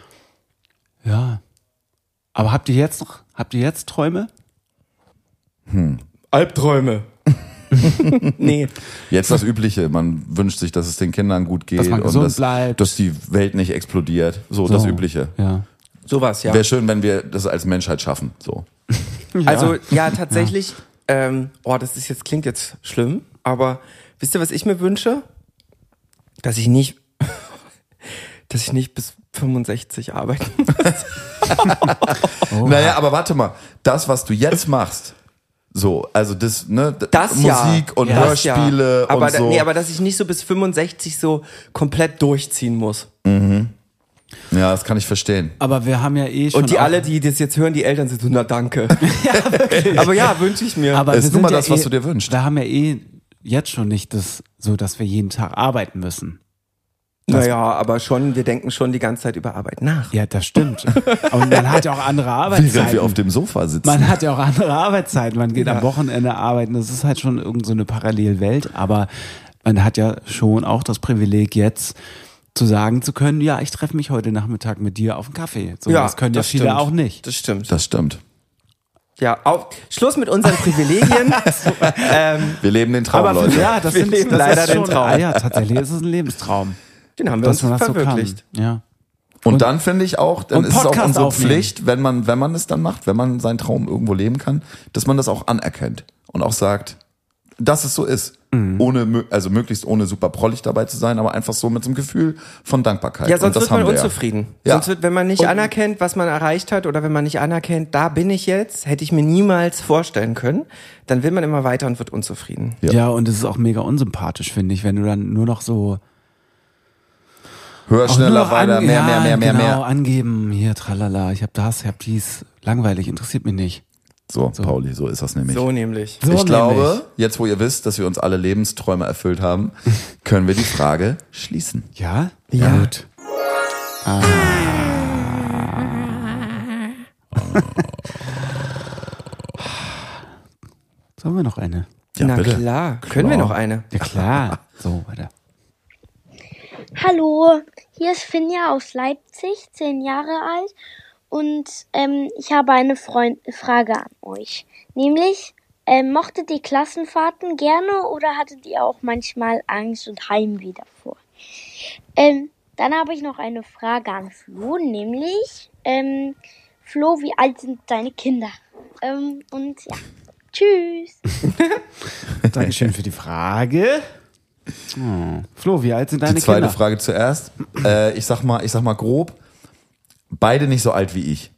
Ja. Aber habt ihr jetzt noch, habt ihr jetzt Träume? Albträume. Nee. Jetzt das Übliche. Man wünscht sich, dass es den Kindern gut geht Dass man und gesund dass, bleibt. dass die Welt nicht explodiert. So, das So. Übliche. Ja. Sowas, ja. Wäre schön, wenn wir das als Menschheit schaffen. So. Also, ja, tatsächlich, ähm, oh, das ist jetzt, klingt jetzt schlimm, aber wisst ihr, was ich mir wünsche? Dass ich nicht, dass ich nicht bis fünfundsechzig arbeiten muss. Naja, aber warte mal. Das, was du jetzt machst, so, also das, ne, d- Das ja. Musik und Ja. Das ja. Hörspiele aber und da, so. nee, aber dass ich nicht so bis fünfundsechzig so komplett durchziehen muss. Ja, das kann ich verstehen. Aber wir haben ja eh schon. Und die auch, alle, die das jetzt hören, die Eltern sind so, na danke. Ja, wirklich. Aber ja, wünsche ich mir. aber Ist wir nun mal sind ja das, was eh, du dir wünschst. Wir haben ja eh jetzt schon nicht das, so, dass wir jeden Tag arbeiten müssen. naja, aber schon, wir denken schon die ganze Zeit über Arbeit nach. Ja, das stimmt. Und man hat ja auch andere Während wir auf Arbeitszeiten. dem Sofa sitzen. Man hat ja auch andere Arbeitszeiten. Man geht Ja. am Wochenende arbeiten. Das ist halt schon irgend so eine Parallelwelt. Aber man hat ja schon auch das Privileg jetzt zu sagen zu können, ja, ich treffe mich heute Nachmittag mit dir auf einen Kaffee. So, das können ja viele stimmt. auch nicht. Das stimmt. Das stimmt. Ja, auf, Schluss mit unseren Privilegien. ähm, Wir leben den Traum, Aber Leute. ja, das, Wir sind, leben das leider ist den schon, Traum. Ah, ja, tatsächlich ist es ein Lebenstraum. den haben wir Dass uns man das so kann. verwirklicht. Ja. Und dann finde ich auch, dann und ist es auch Podcast unsere aufnehmen. Pflicht, wenn man, wenn man es dann macht, wenn man seinen Traum irgendwo leben kann, dass man das auch anerkennt und auch sagt, dass es so ist. Mhm. Ohne, mö- also möglichst ohne super prollig dabei zu sein, aber einfach so mit so einem Gefühl von Dankbarkeit. Ja, sonst und das wird man haben wir ja. unzufrieden. Ja. Sonst wird, wenn man nicht anerkennt, was man erreicht hat, oder wenn man nicht anerkennt, da bin ich jetzt, hätte ich mir niemals vorstellen können, dann will man immer weiter und wird unzufrieden. Ja. Ja, und es ist auch mega unsympathisch, finde ich, wenn du dann nur noch so Höher, Auch nur schneller, noch weiter, an- mehr, ja, mehr, mehr, mehr, genau, mehr. angeben, hier, tralala, ich hab das, ich hab dies, langweilig, interessiert mich nicht. So, Pauli, so ist das nämlich. So nämlich. So ich glaube, nämlich. jetzt wo ihr wisst, dass wir uns alle Lebensträume erfüllt haben, können wir die Frage schließen. Ja? Ja. Gut. Ah. Sollen wir noch eine? Ja, Na bitte. klar. Können wir Klar. noch eine? Ja klar. So, weiter. Hallo, hier ist Finja aus Leipzig, zehn Jahre alt und ähm, ich habe eine Freund Frage an euch. Nämlich, ähm, mochtet ihr Klassenfahrten gerne oder hattet ihr auch manchmal Angst und Heimweh davor? Ähm, dann habe ich noch eine Frage an Flo, nämlich, ähm, Flo, wie alt sind deine Kinder? Ähm, und ja, tschüss. Dankeschön für die Frage. Oh. Flo, wie alt sind deine Die zweite Kinder? Frage zuerst. Äh, ich sag mal, ich sag mal grob, beide nicht so alt wie ich.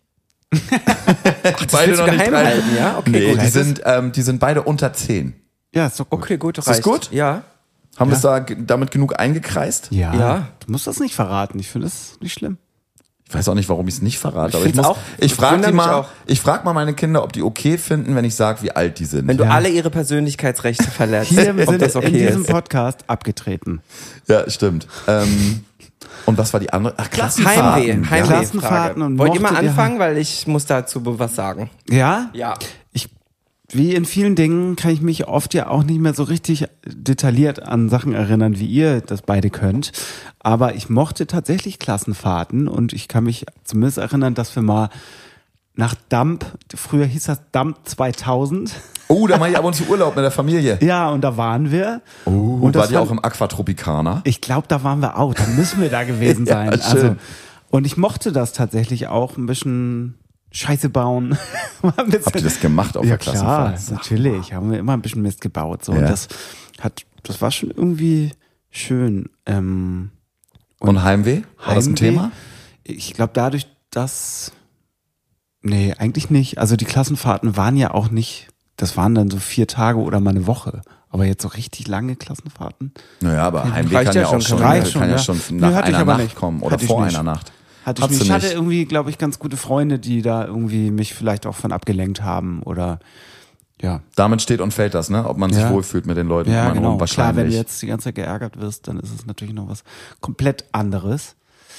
Ach, Das willst du geheim halten, ja? Okay, nee, gut. die sind, ähm, die sind beide unter zehn. Ja, ist doch gut. Okay, gut, das reicht. gut? Ja. Haben wir es da g- damit genug eingekreist? Ja. Ja. Du musst das nicht verraten. Ich finde das nicht schlimm. Ich weiß auch nicht, warum ich es nicht verrate. Ich Aber ich, find's muss, auch- ich frage wundert die mich mal, auch. ich frage mal meine Kinder, ob die okay finden, wenn ich sage, wie alt die sind. Wenn du Ja. alle ihre Persönlichkeitsrechte verletzt, Hier, wir ob sind das okay in diesem ist. Podcast abgetreten. Ja, stimmt. Ähm, und was war die andere? Ach, Klassenfahrten. Heimweh, Ja. Heimweh. Klassenfahrten und Wollt ihr mal mochtet ihr anfangen, weil ich muss dazu was sagen. Ja? Ja. Ich, wie in vielen Dingen kann ich mich oft ja auch nicht mehr so richtig detailliert an Sachen erinnern, wie ihr das beide könnt. Aber ich mochte tatsächlich Klassenfahrten und ich kann mich zumindest erinnern, dass wir mal nach Damp, früher hieß das Damp zweitausend. Oh, da mache ich ab und zu Urlaub mit der Familie. Ja, und da waren wir. Oh, und war das die fand- auch im Aquatropicana? Ich glaube, da waren wir auch. Da müssen wir da gewesen Ja, sein. schön. Also, und ich mochte das tatsächlich auch, ein bisschen Scheiße bauen. Mal ein bisschen- Habt ihr das gemacht auf ja, der klar, Klassenfahrt? Sag natürlich. Haben wir immer ein bisschen Mist gebaut. So. Ja. Und das hat, das war schon irgendwie schön. Ähm, Und Heimweh? War das ein Heimweh? Thema? Ich glaube, dadurch, dass. Nee, eigentlich nicht. Also die Klassenfahrten waren ja auch nicht. Das waren dann so vier Tage oder mal eine Woche. Aber jetzt so richtig lange Klassenfahrten. Naja, aber Heimweh reicht kann ja ja auch schon, schon, reicht kann schon, ja ja. schon Nee, nach hatte ich einer aber Nacht nicht. kommen oder Hatte ich vor nicht. einer Nacht. Hatte ich Hattest nicht. du Ich hatte nicht? irgendwie, glaube ich, ganz gute Freunde, die da irgendwie mich vielleicht auch von abgelenkt haben oder ja. Damit steht und fällt das, ne? Ob man sich Ja. wohlfühlt mit den Leuten Ja, um einen genau. rum. Klar, wenn Wahrscheinlich. du jetzt die ganze Zeit geärgert wirst, dann ist es natürlich noch was komplett anderes.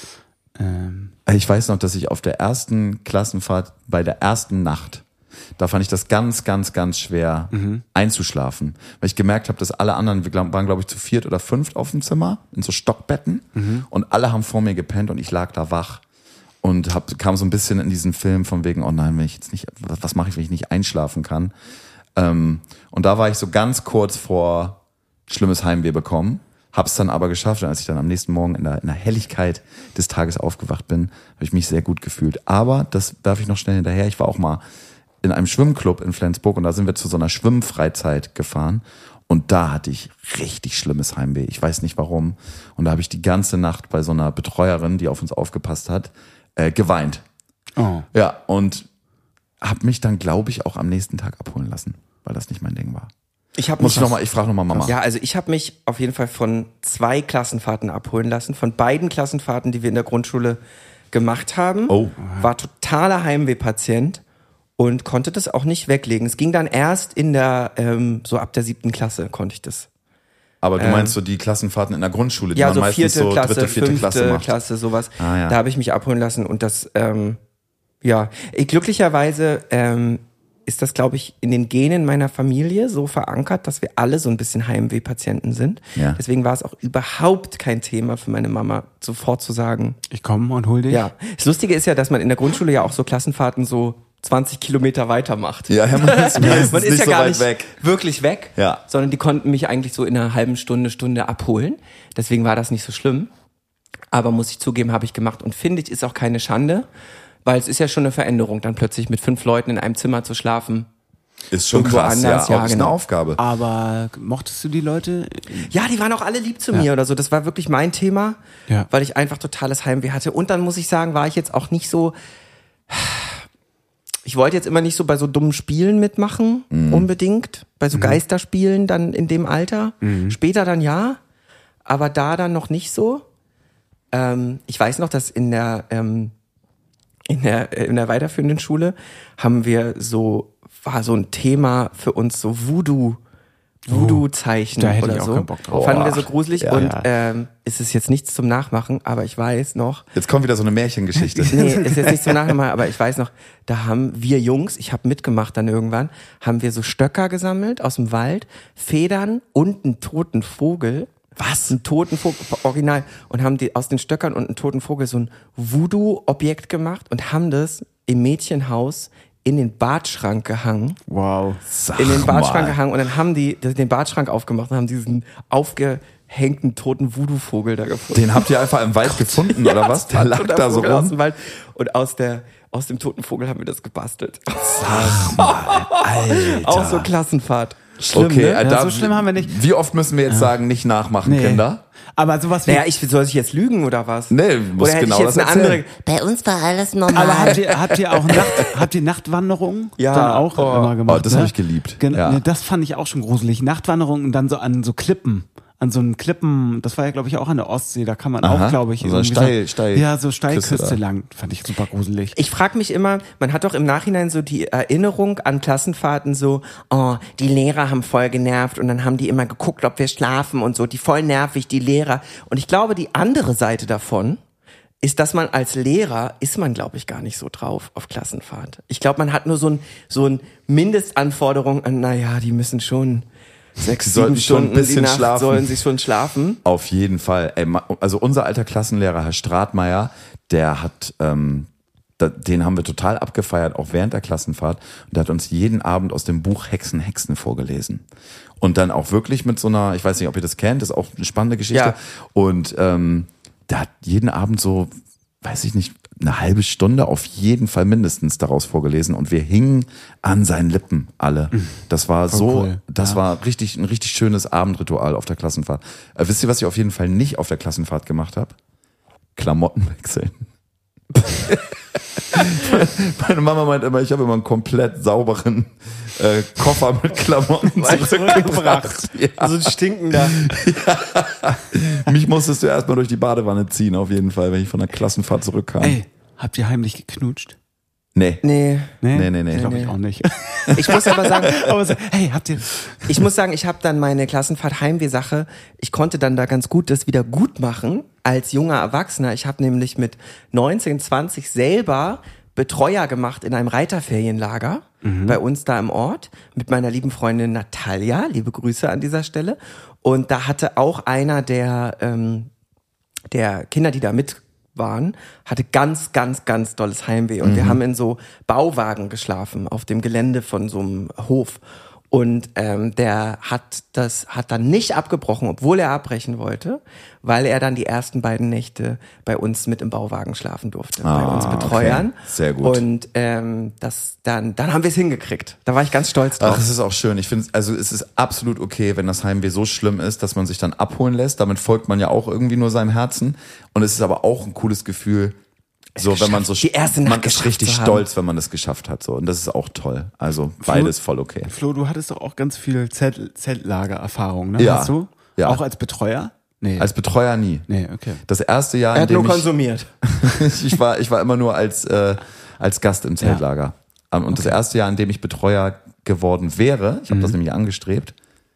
Ähm, Ich weiß noch, dass ich auf der ersten Klassenfahrt, bei der ersten Nacht, da fand ich das ganz, ganz, ganz schwer einzuschlafen. Weil ich gemerkt habe, dass alle anderen, wir glaub- waren glaube ich zu viert oder fünft auf dem Zimmer, in so Stockbetten. Und alle haben vor mir gepennt und ich lag da wach. Und hab, kam so ein bisschen in diesen Film von wegen, oh nein, wenn ich jetzt nicht, was, was mache ich, wenn ich nicht einschlafen kann? Ähm, und da war ich so ganz kurz vor schlimmes Heimweh bekommen. Hab's dann aber geschafft. Und als ich dann am nächsten Morgen in der, in der Helligkeit des Tages aufgewacht bin, habe ich mich sehr gut gefühlt. Aber, das darf ich noch schnell hinterher, ich war auch mal in einem Schwimmclub in Flensburg und da sind wir zu so einer Schwimmfreizeit gefahren. Und da hatte ich richtig schlimmes Heimweh. Ich weiß nicht warum. Und da habe ich die ganze Nacht bei so einer Betreuerin, die auf uns aufgepasst hat, äh, geweint. oh. Ja, und habe mich dann, glaube ich, auch am nächsten Tag abholen lassen, weil das nicht mein Ding war. Ich habe Muss ich noch mal, ich frage nochmal Mama. Ja, also ich habe mich auf jeden Fall von zwei Klassenfahrten abholen lassen, von beiden Klassenfahrten, die wir in der Grundschule gemacht haben. Oh. War totaler Heimwehpatient und konnte das auch nicht weglegen. Es ging dann erst in der, ähm, so ab der siebten Klasse konnte ich das. Aber du meinst so die Klassenfahrten in der Grundschule, die Ja, man so meistens vierte so Klasse, dritte, vierte fünfte Klasse macht. Klasse, sowas. Ah, ja. Da habe ich mich abholen lassen und das, ähm, ja, ich, glücklicherweise ähm, ist das, glaube ich, in den Genen meiner Familie so verankert, dass wir alle so ein bisschen Heimwehpatienten sind. Ja. Deswegen war es auch überhaupt kein Thema für meine Mama, sofort zu sagen, Ich komme und hol dich. ja. Das Lustige ist ja, dass man in der Grundschule ja auch so Klassenfahrten so zwanzig Kilometer weiter macht. Ja, ja, man ist, meistens Man ist nicht ja so gar weit nicht weg. wirklich weg, Ja. sondern die konnten mich eigentlich so in einer halben Stunde, Stunde abholen. Deswegen war das nicht so schlimm. Aber muss ich zugeben, habe ich gemacht und finde ich, ist auch keine Schande, weil es ist ja schon eine Veränderung, dann plötzlich mit fünf Leuten in einem Zimmer zu schlafen. Ist schon Irgendwo krass, anders, ja, ja, auch ist genau. eine Aufgabe. Aber mochtest du die Leute? Ja, die waren auch alle lieb zu mir oder so. Das war wirklich mein Thema, Ja. weil ich einfach totales Heimweh hatte. Und dann muss ich sagen, war ich jetzt auch nicht so. Ich wollte jetzt immer nicht so bei so dummen Spielen mitmachen, unbedingt. Bei so Geisterspielen dann in dem Alter. Später dann ja, aber da dann noch nicht so. ähm, ich weiß noch, dass in der, ähm, in der, in der weiterführenden Schule haben wir so, war so ein Thema für uns so Voodoo, Voodoo-Zeichen da hätte oder ich auch so. keinen Bock drauf. Fanden wir so gruselig Ja, und ja. ähm, ist es jetzt nichts zum Nachmachen, aber ich weiß noch, Jetzt kommt wieder so eine Märchengeschichte. nee, ist jetzt nicht zum Nachmachen, aber ich weiß noch, da haben wir Jungs, ich habe mitgemacht dann irgendwann, haben wir so Stöcker gesammelt aus dem Wald, Federn und einen toten Vogel. Was? Einen toten Vogel, original. Und haben die aus den Stöckern und einen toten Vogel so ein Voodoo-Objekt gemacht und haben das im Mädchenhaus in den Badschrank gehangen. Wow. Sag in den Badschrank mal. gehangen und dann haben die den Badschrank aufgemacht und haben diesen aufgehängten toten Voodoo-Vogel da gefunden. Den habt ihr einfach im Wald gefunden, oder was? Der lag Toter da so Vogel aus rum. dem Wald. Und aus der aus dem toten Vogel haben wir das gebastelt. Sag mal, Alter. Auch so Klassenfahrt. Schlimm, Okay, ne? äh, Ja, da, so schlimm haben wir nicht. Wie oft müssen wir jetzt sagen, nicht nachmachen, Nee. Kinder? Aber sowas wie. Naja, ich, soll ich jetzt lügen oder was? Nee, du musst oder hätte genau ich jetzt das eine erzählen. andere. Bei uns war alles normal. aber habt ihr, habt ihr auch Nacht, habt ihr Nachtwanderungen Ja. dann auch Oh. immer gemacht? Oh, das ne? hab ich geliebt. Gen Ja. nee, das fand ich auch schon gruselig. Nachtwanderungen und dann so an so Klippen. An so einen Klippen, das war ja glaube ich auch an der Ostsee, da kann man Aha. auch, glaube ich, So eine irgendwie Steil- Steil- ja, so Küste Steilküste da. lang. Fand ich super gruselig. Ich frage mich immer, man hat doch im Nachhinein so die Erinnerung an Klassenfahrten so, oh, die Lehrer haben voll genervt und dann haben die immer geguckt, ob wir schlafen und so, die voll nervig, die Lehrer. Und ich glaube, die andere Seite davon ist, dass man als Lehrer, ist man glaube ich gar nicht so drauf auf Klassenfahrt. Ich glaube, man hat nur so ein, so ein Mindestanforderung an, naja, die müssen schon sechs, Sie sollten sieben schon ein Stunden die bisschen Nacht schlafen. sollen sie schon schlafen. Auf jeden Fall. Ey, ma- also unser alter Klassenlehrer, Herr Stratmeier, der hat, ähm, da, den haben wir total abgefeiert, auch während der Klassenfahrt. Und der hat uns jeden Abend aus dem Buch Hexen, Hexen vorgelesen. Und dann auch wirklich mit so einer, ich weiß nicht, ob ihr das kennt, das ist auch eine spannende Geschichte. Ja. Und ähm, der hat jeden Abend so, weiß ich nicht, eine halbe Stunde auf jeden Fall mindestens daraus vorgelesen und wir hingen an seinen Lippen alle. Das war Voll so, cool. das Ja. war richtig ein richtig schönes Abendritual auf der Klassenfahrt. Äh, wisst ihr, was ich auf jeden Fall nicht auf der Klassenfahrt gemacht habe? Klamotten wechseln. Meine Mama meint immer, ich habe immer einen komplett sauberen äh, Koffer mit Klamotten zurückgebracht. Ja. So ein stinkender. Mich musstest du erstmal durch die Badewanne ziehen, auf jeden Fall, wenn ich von der Klassenfahrt zurückkam. Ey, habt ihr heimlich geknutscht? Nee. Nee. Nee, nee, nee. Glaube ich Nee. auch nicht. Ich muss aber sagen, Aber so, hey, habt ihr. Ich muss sagen, ich habe dann meine Klassenfahrt Heimweh-Sache, ich konnte dann da ganz gut das wieder gut machen als junger Erwachsener. Ich habe nämlich mit neunzehn, zwanzig selber Betreuer gemacht in einem Reiterferienlager bei uns da im Ort mit meiner lieben Freundin Natalia. Liebe Grüße an dieser Stelle. Und da hatte auch einer der, ähm, der Kinder, die da mit waren, hatte ganz, ganz, ganz dolles Heimweh. Und wir haben in so Bauwagen geschlafen auf dem Gelände von so einem Hof. Und ähm, der hat das hat dann nicht abgebrochen, obwohl er abbrechen wollte, weil er dann die ersten beiden Nächte bei uns mit im Bauwagen schlafen durfte, Ah, bei uns Betreuern. okay. Sehr gut. Und ähm, das dann dann haben wir es hingekriegt. Da war ich ganz stolz drauf. Ach, es ist auch schön. Ich finde, also es ist absolut okay, wenn das Heimweh so schlimm ist, dass man sich dann abholen lässt. Damit folgt man ja auch irgendwie nur seinem Herzen. Und es ist aber auch ein cooles Gefühl, so wenn man so die erste Nacht man ist geschafft richtig zu haben. stolz, wenn man das geschafft hat. So und das ist auch toll. Also beides voll okay. Flo, du hattest doch auch ganz viel Zelt, Zeltlager-Erfahrung, ne? Ja. Hast du? Ja. Auch als Betreuer? Nee. Als Betreuer nie. nee, okay. Das erste Jahr, er in hat nur dem ich, konsumiert. ich war, ich war immer nur als äh, als Gast im Zeltlager. Ähm, Und das erste Jahr, in dem ich Betreuer geworden wäre, ich habe Mhm. das nämlich angestrebt,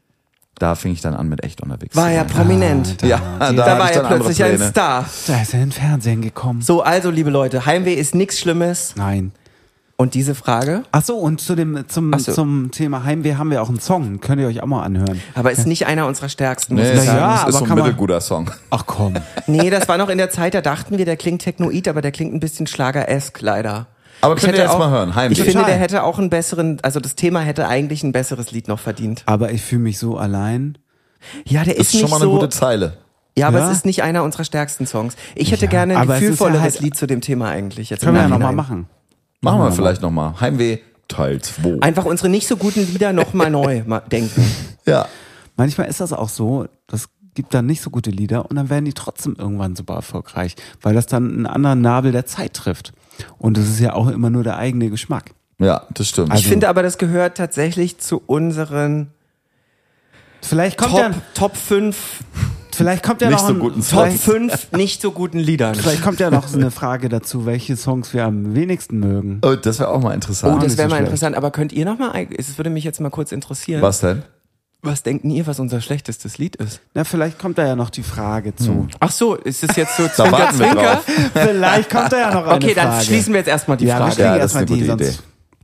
da fing ich dann an mit echt unterwegs. War zu ja sein. prominent. Ja, Da, hatte war ich er dann andere plötzlich ein Pläne. Star. Da ist er in den Fernsehen gekommen. So, also liebe Leute, Heimweh ist nichts Schlimmes. Nein. Und diese Frage, Ach so, und zu dem, zum, Ach so. zum Thema Heimweh haben wir auch einen Song. Könnt ihr euch auch mal anhören. aber ist nicht einer unserer stärksten, muss Nee, ich es sagen. ja, ist aber so ein kann man- mittelguter Song. Ach komm. Nee, das war noch in der Zeit, da dachten wir, der klingt technoid, aber der klingt ein bisschen Schlager-esk leider. Aber Ich könnt ihr hätte jetzt auch- mal hören, Heimweh. Ich finde, Total. der hätte auch einen besseren, also das Thema hätte eigentlich ein besseres Lied noch verdient. Aber ich fühle mich so allein. Ja, der Das ist ist schon nicht mal eine so, gute Zeile. ja, aber Ja? es ist nicht einer unserer stärksten Songs. Ich hätte Ja, gerne ein aber es ist ja gefühlvolleres halt- Lied zu dem Thema eigentlich. Jetzt im Können wir ja nochmal Nachhinein. machen. Machen wir wir vielleicht nochmal. Heimweh Teil zwei. Einfach unsere nicht so guten Lieder nochmal neu ma- denken. Ja. Manchmal ist das auch so, das gibt dann nicht so gute Lieder und dann werden die trotzdem irgendwann super erfolgreich, weil das dann einen anderen Nabel der Zeit trifft. Und das ist ja auch immer nur der eigene Geschmack. Ja, das stimmt. Ich finde aber, das gehört tatsächlich zu unseren Vielleicht kommt Top, dann, Top fünf Vielleicht kommt ja nicht noch so ein, guten Top Songs. fünf nicht so guten Liedern. Vielleicht kommt ja noch so eine Frage dazu, welche Songs wir am wenigsten mögen. Oh, das wäre auch mal interessant. Oh, das nicht wäre so mal schlecht. interessant. Aber könnt ihr noch mal, es würde mich jetzt mal kurz interessieren. Was denn? Was denken ihr, was unser schlechtestes Lied ist? Na, vielleicht kommt da ja noch die Frage zu. Ach so, ist es jetzt so Da Zwinker, warten wir Zwinker? drauf. Vielleicht kommt da ja noch eine Okay, Frage. dann schließen wir jetzt erstmal die ja, wir Frage. schließen Ja, das ist erstmal eine die, gute sonst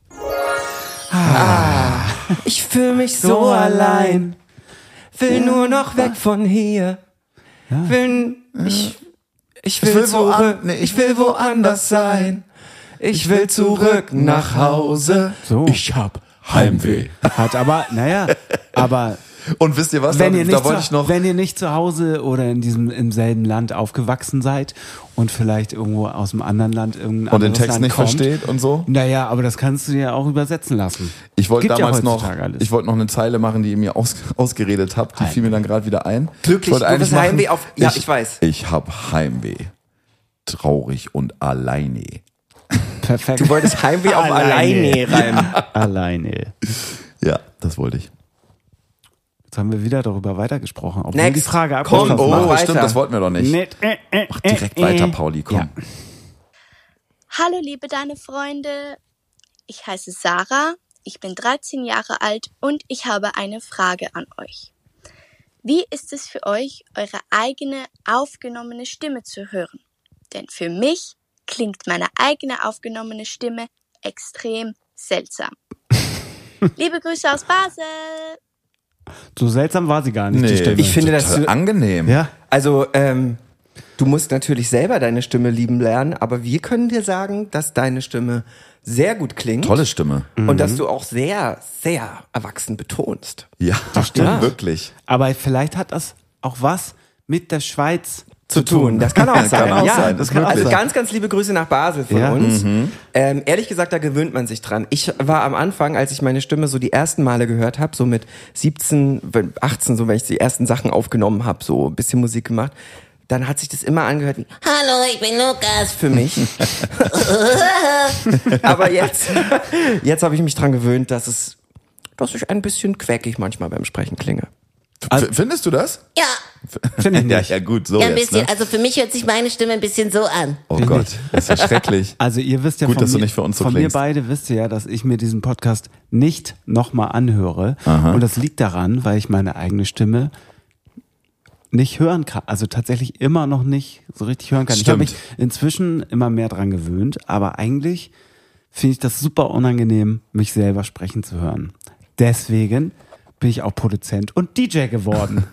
Ich fühle mich so allein, will nur noch weg von hier. Will, ich, ich will will zurück, woan- nee, ich will woanders sein. Ich will zurück nach Hause. So. Ich hab Heimweh. hat aber, naja, aber Und wisst ihr was? wenn da ihr, da nicht wollte zu, ich noch. wenn ihr nicht zu Hause oder in diesem im selben Land aufgewachsen seid und vielleicht irgendwo aus einem anderen Land irgendein Und den anderes Text Land nicht kommt, versteht und so. Naja, aber das kannst du dir auch übersetzen lassen. Ich wollte Gibt ja damals noch, heutzutage alles. ich wollte noch eine Zeile machen, die ihr mir aus, ausgeredet habt. Die fiel mir dann gerade wieder ein. Glücklich, Ich wollte eigentlich gutes Heimweh machen, auf- ja, ich weiß. Ich hab Heimweh. Traurig und alleine. Perfekt. Du wolltest Heimweh auf alleine reimen. Alleine. Ja, das wollte ich. Jetzt haben wir wieder darüber weitergesprochen. Obwohl Next. die Frage Komm, abgeschlossen mach Oh, war. weiter. stimmt, das wollten wir doch nicht. Nicht, äh, äh, Mach direkt äh, weiter, äh. Pauli, komm. Ja. Hallo liebe deine Freunde, ich heiße Sarah, ich bin dreizehn Jahre alt und ich habe eine Frage an euch. Wie ist es für euch, eure eigene aufgenommene Stimme zu hören? Denn für mich klingt meine eigene aufgenommene Stimme extrem seltsam. Liebe Grüße aus Basel! So seltsam war sie gar nicht, die Nee, Stimme. Ich finde das total so- angenehm. ja. Also, ähm, du musst natürlich selber deine Stimme lieben lernen, aber wir können dir sagen, dass deine Stimme sehr gut klingt. Tolle Stimme. Und dass du auch sehr, sehr erwachsen betonst. Ja, stimmt. wirklich. Aber vielleicht hat das auch was mit der Schweiz Zu tun. Das kann auch Kann sein. auch ja, sein, das kann auch also sein. ganz, ganz liebe Grüße nach Basel von Ja. uns. Ähm, ehrlich gesagt, da gewöhnt man sich dran. Ich war am Anfang, als ich meine Stimme so die ersten Male gehört habe, so mit siebzehn, achtzehn, so wenn ich die ersten Sachen aufgenommen habe, so ein bisschen Musik gemacht, dann hat sich das immer angehört wie Hallo, ich bin Lukas. für mich. Aber jetzt, jetzt habe ich mich dran gewöhnt, dass es, dass ich ein bisschen quäkig manchmal beim Sprechen klinge. F- Findest du das? Ja, Finde ich Ja, nicht. ja gut, so ja, ein jetzt, bisschen. ne? Also für mich hört sich meine Stimme ein bisschen so an. Oh Gott, das ist ja schrecklich. Also ihr wisst ja Gut, von, dass du mir, nicht für uns so von mir klingst. beide wisst ihr ja, dass ich mir diesen Podcast nicht nochmal anhöre. Und das liegt daran, weil ich meine eigene Stimme nicht hören kann. Also tatsächlich immer noch nicht so richtig hören kann. Ich habe mich Stimmt. inzwischen immer mehr dran gewöhnt, aber eigentlich finde ich das super unangenehm, mich selber sprechen zu hören. Deswegen bin ich auch Produzent und D J geworden.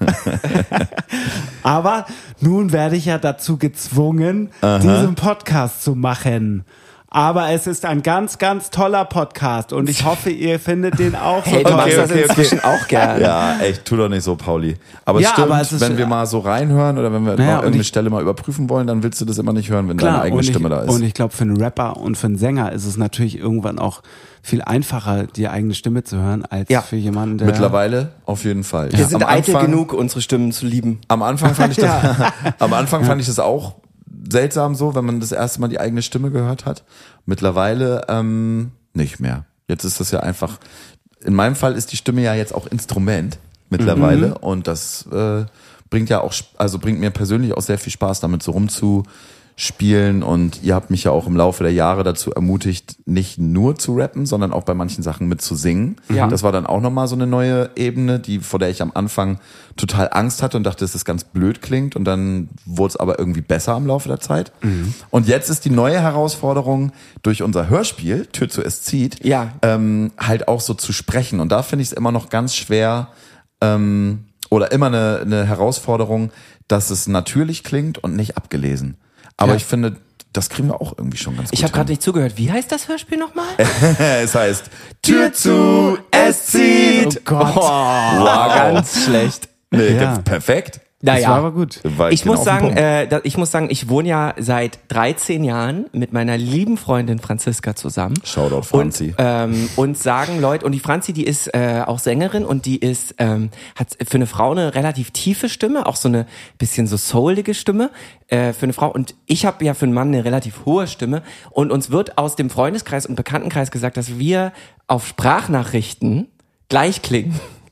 Aber nun werde ich ja dazu gezwungen, diesen Podcast zu machen. Aber es ist ein ganz, ganz toller Podcast und ich hoffe, ihr findet den auch so Hey, du toll. machst das okay, okay. inzwischen auch gerne. Ja, echt, tu doch nicht so, Pauli. Aber es Ja, stimmt, aber es ist- wenn wir mal so reinhören oder wenn wir Naja, mal und irgendeine ich- Stelle mal überprüfen wollen, dann willst du das immer nicht hören, wenn deine eigene und ich, Stimme da ist. Und ich glaube, für einen Rapper und für einen Sänger ist es natürlich irgendwann auch viel einfacher, die eigene Stimme zu hören, als Ja. für jemanden, der... Mittlerweile auf jeden Fall. Wir sind am eitel Anfang, genug, unsere Stimmen zu lieben. Am Anfang fand ich das, am Anfang fand ich das auch seltsam so, wenn man das erste Mal die eigene Stimme gehört hat. Mittlerweile ähm, nicht mehr. Jetzt ist das ja einfach, in meinem Fall ist die Stimme ja jetzt auch Instrument mittlerweile Mhm. und das äh, bringt ja auch, also bringt mir persönlich auch sehr viel Spaß, damit so rumzuspielen und ihr habt mich ja auch im Laufe der Jahre dazu ermutigt, nicht nur zu rappen, sondern auch bei manchen Sachen mitzusingen. Ja. Das war dann auch nochmal so eine neue Ebene, die, vor der ich am Anfang total Angst hatte und dachte, dass das ganz blöd klingt und dann wurde es aber irgendwie besser im Laufe der Zeit. Und jetzt ist die neue Herausforderung durch unser Hörspiel, Tür zu es zieht, Ja. ähm, halt auch so zu sprechen. Und da finde ich es immer noch ganz schwer, ähm, oder immer eine, eine Herausforderung, dass es natürlich klingt und nicht abgelesen. Aber Ja. ich finde, das kriegen wir auch irgendwie schon ganz gut Ich habe gerade hin. nicht zugehört. Wie heißt das Hörspiel nochmal? Es heißt Tür zu, es zieht. Oh Gott. Wow, ganz schlecht. Nee, Ja. ganz perfekt. Das Naja. war aber gut. War Ich genau muss auf den sagen, Punkt. äh, da, ich muss sagen, ich wohne ja seit dreizehn Jahren mit meiner lieben Freundin Franziska zusammen. Shoutout, Franzi. Und, ähm, und sagen Leute, und die Franzi, die ist äh, auch Sängerin und die ist, ähm, hat für eine Frau eine relativ tiefe Stimme, auch so eine bisschen so soulige Stimme äh, für eine Frau. Und ich habe ja für einen Mann eine relativ hohe Stimme. Und uns wird aus dem Freundeskreis und Bekanntenkreis gesagt, dass wir auf Sprachnachrichten gleich klingen.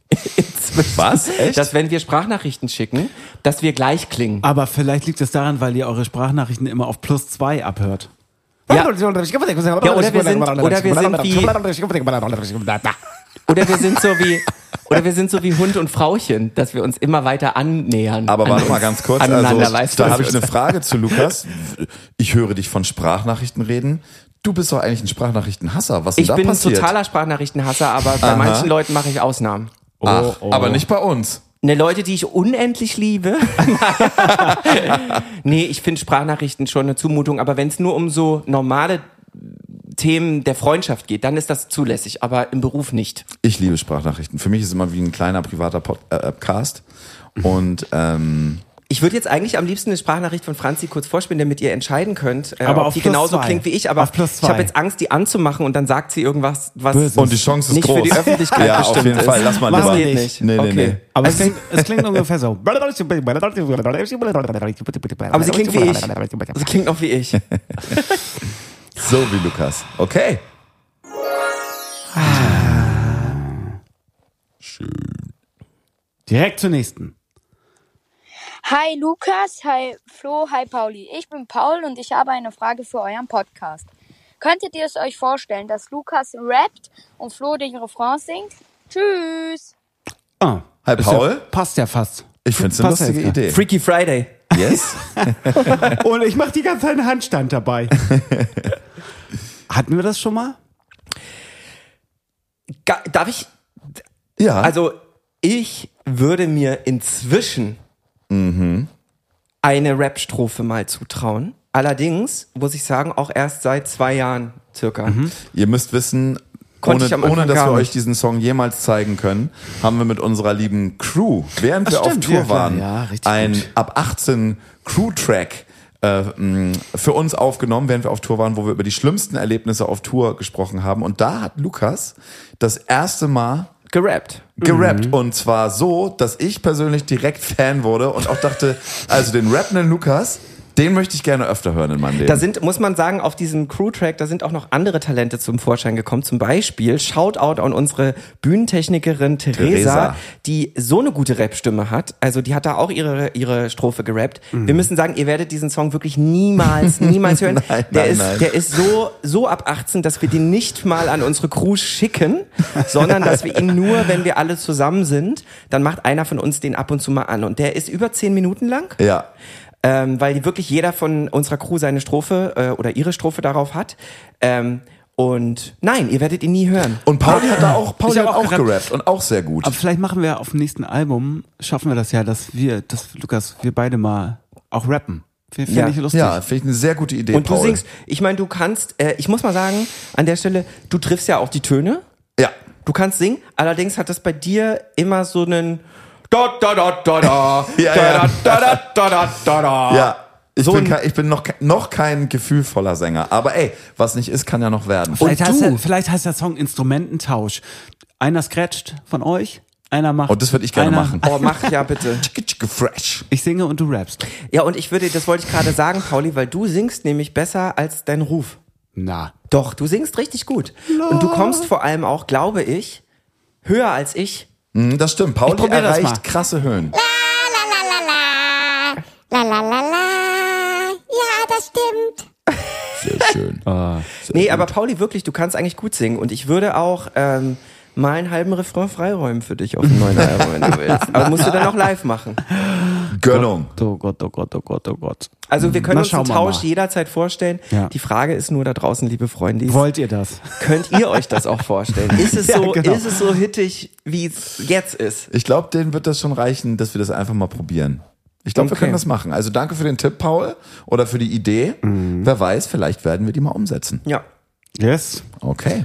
inzwischen, Was? Echt? dass wenn wir Sprachnachrichten schicken, dass wir gleich klingen. Aber vielleicht liegt es daran, weil ihr eure Sprachnachrichten immer auf plus zwei abhört. Ja. Ja, oder wir sind, oder wir sind wie, oder wir sind so wie, oder wir sind so wie Hund und Frauchen, dass wir uns immer weiter annähern. Aber an warte uns, mal ganz kurz, aneinander, also, weißt du, da was habe ich wir- eine Frage zu Lukas. Ich höre dich von Sprachnachrichten reden. Du bist doch eigentlich ein Sprachnachrichtenhasser. Was ist Ich denn da bin ein passiert? totaler Sprachnachrichtenhasser, aber bei Aha. manchen Leuten mache ich Ausnahmen. Ach, Oh, oh. aber nicht bei uns. Ne, Leute, die ich unendlich liebe. Nee, ich finde Sprachnachrichten schon eine Zumutung, aber wenn es nur um so normale Themen der Freundschaft geht, dann ist das zulässig, aber im Beruf nicht. Ich liebe Sprachnachrichten. Für mich ist es immer wie ein kleiner privater Podcast. Und ähm, Ich würde jetzt eigentlich am liebsten eine Sprachnachricht von Franzi kurz vorspielen, damit ihr entscheiden könnt, äh, Aber ob auf die plus genauso zwei. klingt wie ich. Aber Auf plus ich zwei. habe jetzt Angst, die anzumachen und dann sagt sie irgendwas, was Böses. und die Chance ist nicht groß. für die Öffentlichkeit ja, bestimmt auf jeden ist. Fall. Lass mal Machen lieber. wir Geht nicht. nicht. Nee, nee, Okay. nee. Aber es klingt, es klingt ungefähr so. Aber sie klingt wie ich. Sie klingt auch wie ich. So wie Lukas. Okay. Direkt zur nächsten. Hi Lukas, hi Flo, hi Pauli. Ich bin Paul und ich habe eine Frage für euren Podcast. Könntet ihr es euch vorstellen, dass Lukas rappt und Flo den Refrain singt? Tschüss! Ah, Hi, ist Paul. Ja, passt ja fast. Ich finde es eine Passt ja lustige jetzt Idee. Freaky Friday. Yes? Und ich mache die ganze Zeit einen Handstand dabei. Hatten wir das schon mal? Ga- Darf ich, Ja. also ich würde mir inzwischen eine Rap-Strophe mal zutrauen. Allerdings muss ich sagen, auch erst seit zwei Jahren circa. Ihr müsst wissen, Konnte ohne, ich am Anfang ohne dass gar wir nicht. euch diesen Song jemals zeigen können, haben wir mit unserer lieben Crew, während Ach, wir stimmt, auf Tour ja, klar. waren, Ja, richtig ein gut. ab achtzehn Crew-Track äh, mh, für uns aufgenommen, während wir auf Tour waren, wo wir über die schlimmsten Erlebnisse auf Tour gesprochen haben. Und da hat Lukas das erste Mal Gerappt. gerappt. Und zwar so, dass ich persönlich direkt Fan wurde und auch dachte, also den rappenden Lukas, den möchte ich gerne öfter hören in meinem Leben. Da sind, muss man sagen, auf diesem Crew-Track, da sind auch noch andere Talente zum Vorschein gekommen. Zum Beispiel Shoutout an unsere Bühnentechnikerin Theresa, Theresa. die so eine gute Rap-Stimme hat. Also die hat da auch ihre, ihre Strophe gerappt. Wir müssen sagen, ihr werdet diesen Song wirklich niemals, niemals hören. Nein, der nein, ist, nein. der ist so, so ab achtzehn, dass wir den nicht mal an unsere Crew schicken, sondern dass wir ihn nur, wenn wir alle zusammen sind, dann macht einer von uns den ab und zu mal an. Und der ist über zehn Minuten lang. ja. Ähm, weil wirklich jeder von unserer Crew seine Strophe äh, oder ihre Strophe darauf hat. Ähm, und nein, ihr werdet ihn nie hören. Und Pauli hat da auch, Pauli Ich hab hat auch auch gerappt. gerappt und auch sehr gut. Aber vielleicht machen wir auf dem nächsten Album, schaffen wir das ja, dass wir, dass Lukas, wir beide mal auch rappen. Finde Ja. ich lustig. Ja, finde ich eine sehr gute Idee, Und du Paul. singst, ich meine, du kannst, äh, ich muss mal sagen, an der Stelle, du triffst ja auch die Töne. Ja. Du kannst singen, allerdings hat das bei dir immer so einen da da da da da Ja, da ja. da da da da da da. Ja. Ich So bin, ein- kein, ich bin noch, ke- noch kein gefühlvoller Sänger. Aber ey, was nicht ist, kann ja noch werden. Vielleicht, Und heißt du- der, vielleicht heißt der Song Instrumententausch. Einer scratcht von euch, einer macht. Oh, das würde ich gerne einer, machen. Oh, mach ja bitte. Tschicke, tschicke, fresh. Ich singe und du rappst. Ja, und ich würde, das wollte ich gerade sagen, Pauli, weil du singst nämlich besser als dein Ruf. Na. Doch, du singst richtig gut. Und du kommst vor allem auch, glaube ich, höher als ich. Hm, das stimmt. Pauli probier das mal. erreicht krasse Höhen. La la la la. Ja, das stimmt. Sehr schön. Ah. Nee, aber Pauli, wirklich, du kannst eigentlich gut singen. Und ich würde auch ähm, mal einen halben Refrain freiräumen für dich auf dem neuen Album, wenn du willst. Aber musst du dann noch live machen. Gönnung. Oh Gott, oh Gott, oh Gott, oh Gott. Also wir können Na, uns den schauen wir Tausch mal. jederzeit vorstellen. Ja. Die Frage ist nur da draußen, liebe Freunde, Wollt ihr das? könnt ihr euch das auch vorstellen? Ist es Ja, so, genau. ist es so hittig, wie es jetzt ist? Ich glaube, denen wird das schon reichen, dass wir das einfach mal probieren. Ich glaube, wir Okay. können das machen. Also danke für den Tipp, Paul, oder für die Idee. Wer weiß, vielleicht werden wir die mal umsetzen. Ja. Yes. Okay.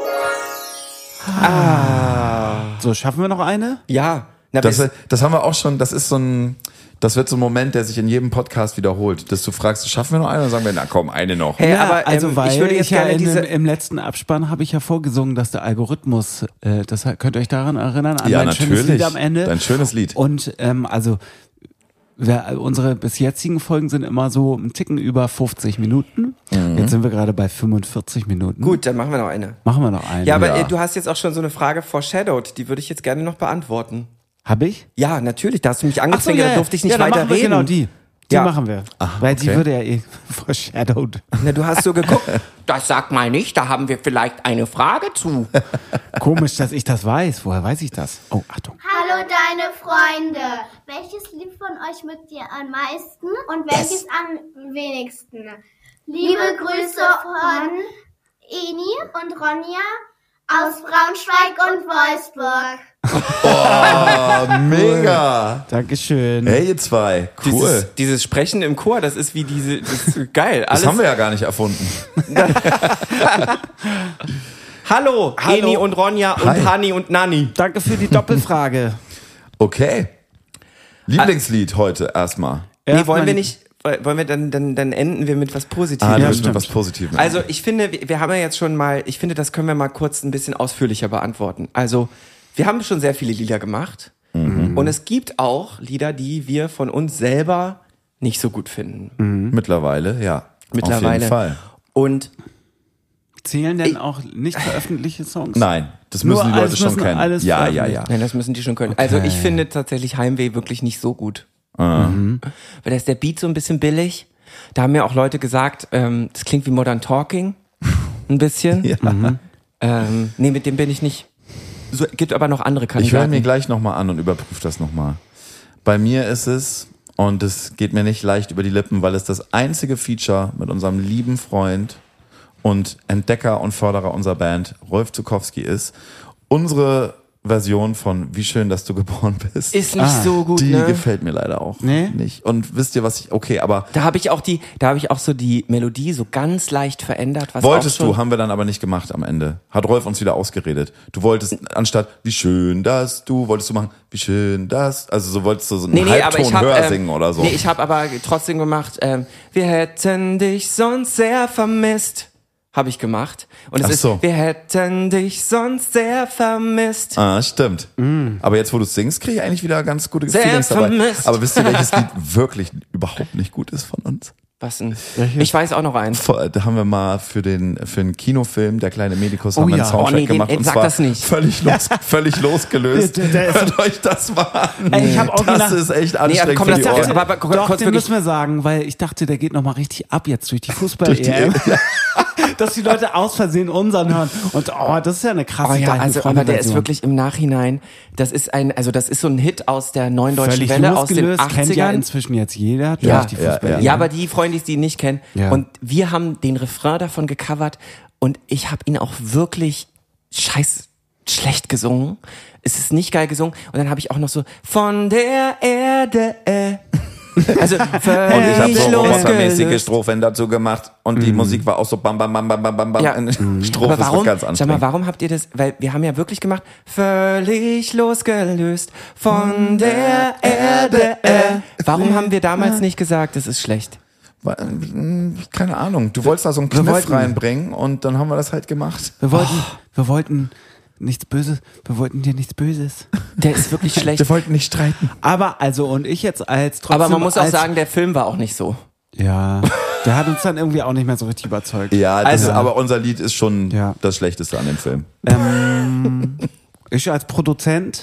So, schaffen wir noch eine? Ja. Na, Das, wir- das haben wir auch schon, das ist so ein, das wird so ein Moment, der sich in jedem Podcast wiederholt. Dass du fragst, schaffen wir noch eine? Und dann sagen wir, na komm, eine noch. Hey, Ja, aber also ähm, weil ich würde jetzt ja gerne in diese... dem, im letzten Abspann habe ich ja vorgesungen, dass der Algorithmus, äh, das könnt ihr euch daran erinnern, an Ja, mein schönes natürlich. Lied am Ende. Dein schönes Lied. Und ähm, also wir, unsere bis jetzigen Folgen sind immer so einen Ticken über fünfzig Minuten. Mhm. Jetzt sind wir gerade bei fünfundvierzig Minuten. Gut, dann machen wir noch eine. Machen wir noch eine. Ja, aber ja. äh, du hast jetzt auch schon so eine Frage foreshadowed, die würde ich jetzt gerne noch beantworten. Hab ich? Ja, natürlich, da hast du mich angezwungen, So, ja, da durfte ich nicht ja, dann weiter machen wir reden. Genau, die. Die Ja. machen wir. Ach, Weil okay. die würde ja eh foreshadowed. Na, du hast so geguckt. Das sag mal nicht, da haben wir vielleicht eine Frage zu. Komisch, dass ich das weiß. Woher weiß ich das? Oh, Achtung. Hallo deine Freunde. Welches Lied von euch mögt ihr am meisten und welches am wenigsten? Liebe Grüße von Eni und Ronja aus Braunschweig und Wolfsburg. Oh, mega. Dankeschön. Hey, ihr zwei. Cool. Dieses, dieses Sprechen im Chor, das ist wie diese, das ist geil. Das Alles, haben wir ja gar nicht erfunden. Hallo, Hallo. Eni und Ronja und Hi. Hani und Nani. Danke für die Doppelfrage. Okay. Lieblingslied heute erstmal. Nee, wollen wir die- nicht, wollen wir dann, dann, dann enden wir mit was Positivem. Ah, du Ja, bist mit stimmt. was Positivem. Also ich finde, wir wir haben ja jetzt schon mal, ich finde, das können wir mal kurz ein bisschen ausführlicher beantworten. Also wir haben schon sehr viele Lieder gemacht Mhm. und es gibt auch Lieder, die wir von uns selber nicht so gut finden. Mittlerweile, ja. Mittlerweile. Auf jeden Fall. Und Zählen denn auch nicht veröffentlichte Songs? Nein, das Nur müssen die alles Leute schon müssen kennen. alles Ja, ja, veröffentlichen. ja. nein, das müssen die schon können. Also ich finde tatsächlich Heimweh wirklich nicht so gut. Ah. Weil da ist der Beat so ein bisschen billig. Da haben mir auch Leute gesagt, ähm, das klingt wie Modern Talking. Ein bisschen. Ja. Ähm, nee, mit dem bin ich nicht. So, gibt aber noch andere Ich höre Kandidaten. mir gleich nochmal an und überprüfe das nochmal. Bei mir ist es, und es geht mir nicht leicht über die Lippen, weil es das einzige Feature mit unserem lieben Freund und Entdecker und Förderer unserer Band, Rolf Zukowski, ist. Unsere Version von Wie schön, dass du geboren bist. Ist nicht so gut, Die ne? gefällt mir leider auch Nee? nicht. Und wisst ihr, was ich, okay, aber Da habe ich auch die, da habe ich auch so die Melodie so ganz leicht verändert. Was wolltest auch schon, du, haben wir dann aber nicht gemacht am Ende. Hat Rolf uns wieder ausgeredet. Du wolltest anstatt Wie schön, dass du, wolltest du machen Wie schön, dass, also so wolltest du so einen Nee, nee, aber Halbton ich habe höher ähm, singen oder so. Nee, ich habe aber trotzdem gemacht, ähm, wir hätten dich sonst sehr vermisst. Habe ich gemacht. Und es Ach ist, so. wir hätten dich sonst sehr vermisst. Ah, stimmt. Aber jetzt, wo du singst, kriege ich eigentlich wieder ganz gute Sehr Feelings dabei. vermisst. Aber wisst ihr, welches Lied wirklich überhaupt nicht gut ist von uns? Was denn? Ich weiß auch noch eins. Vor- Da haben wir mal für den für einen Kinofilm, der kleine Medikus, Oh haben wir ja. einen Soundtrack Oh nee, den- gemacht. Und sag zwar das nicht. völlig los, völlig losgelöst. Der- der ist- Hört euch das mal an. Ey, ich hab auch das gedacht- ist echt Nee, anstrengend komm, für das die sag jetzt Ohren. aber, aber Doch, kurz den wirklich. müssen wir sagen, weil ich dachte, der geht nochmal richtig ab jetzt durch die Durch die- Fußball-E M. Dass die Leute aus Versehen unseren hören. Und oh, das ist ja eine krasse Oh ja, Deine also, Freunde aber der ist Version. wirklich im Nachhinein, das ist ein, also das ist so ein Hit aus der neuen deutschen völlig Welle aus den losgelöst, kennt ja achtzigern. inzwischen jetzt jeder. Ja, durch die ja, Fußball-E M. Ja, aber die Freunde, die ihn nicht kennen. Ja. Und wir haben den Refrain davon gecovert und ich habe ihn auch wirklich scheiß schlecht gesungen. Es ist nicht geil gesungen. Und dann habe ich auch noch so von der Erde. Äh. Also Und ich habe völlig so robotermäßige losgelöst. Strophen dazu gemacht und die Musik war auch so bam bam bam bam bam bam bam. Ja. In Aber Strophe ist warum, ganz sag mal, anstrengend. warum habt ihr das, weil wir haben ja wirklich gemacht, völlig losgelöst von der Erde. Äh. Warum haben wir damals nicht gesagt, das ist schlecht? Weil, mm, Keine Ahnung. Du wolltest da so einen Wir Kniff wollten- reinbringen und dann haben wir das halt gemacht. Wir wollten, Oh. wir wollten nichts Böses, wir wollten dir nichts Böses. Der ist wirklich schlecht. Wir wollten nicht streiten. Aber also, und ich jetzt als trotzdem Aber man muss auch als, sagen, der Film war auch nicht so. ja, der hat uns dann irgendwie auch nicht mehr so richtig überzeugt. Ja, das Also- ist, aber unser Lied ist schon Ja. das Schlechteste an dem Film. Ähm, ich als Produzent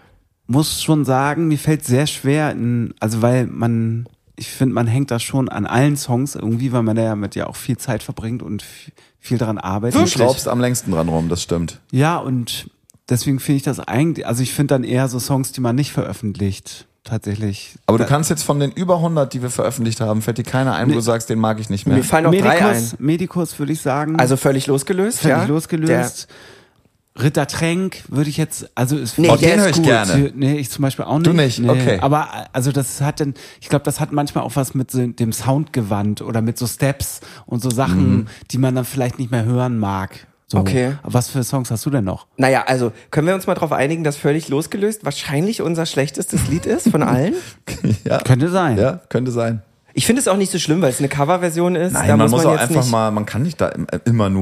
muss schon sagen, mir fällt sehr schwer, in, also weil man, ich finde, man hängt da schon an allen Songs irgendwie, weil man da ja mit ja auch viel Zeit verbringt und f- viel daran arbeitet. Du schraubst am längsten dran rum, das stimmt. Ja, und deswegen finde ich das eigentlich, also ich finde dann eher so Songs, die man nicht veröffentlicht, tatsächlich. Aber du Da- kannst jetzt von den über hundert, die wir veröffentlicht haben, fällt dir keiner ein, wo Nee. du sagst, den mag ich nicht mehr. Mir fallen noch drei ein. Medikus, Medikus würde ich sagen. Also völlig losgelöst, völlig ja? losgelöst. Ritter Tränk würde ich jetzt, also ist Nee, Oh, der den ist höre ich gut. gerne. Nee, ich zum Beispiel auch nicht. Du nicht? Nee. Okay. Aber also das hat dann, ich glaube, das hat manchmal auch was mit so dem Soundgewand oder mit so Steps und so Sachen, Mhm. die man dann vielleicht nicht mehr hören mag. So. Okay. Was für Songs hast du denn noch? Naja, also können wir uns mal darauf einigen, dass völlig losgelöst wahrscheinlich unser schlechtestes Lied ist von allen? Ja, Könnte sein. ja, könnte sein. Ich finde es auch nicht so schlimm, weil es eine Coverversion ist. Nein, da man muss muss man auch jetzt einfach nicht, mal, man kann nicht da im- immer nur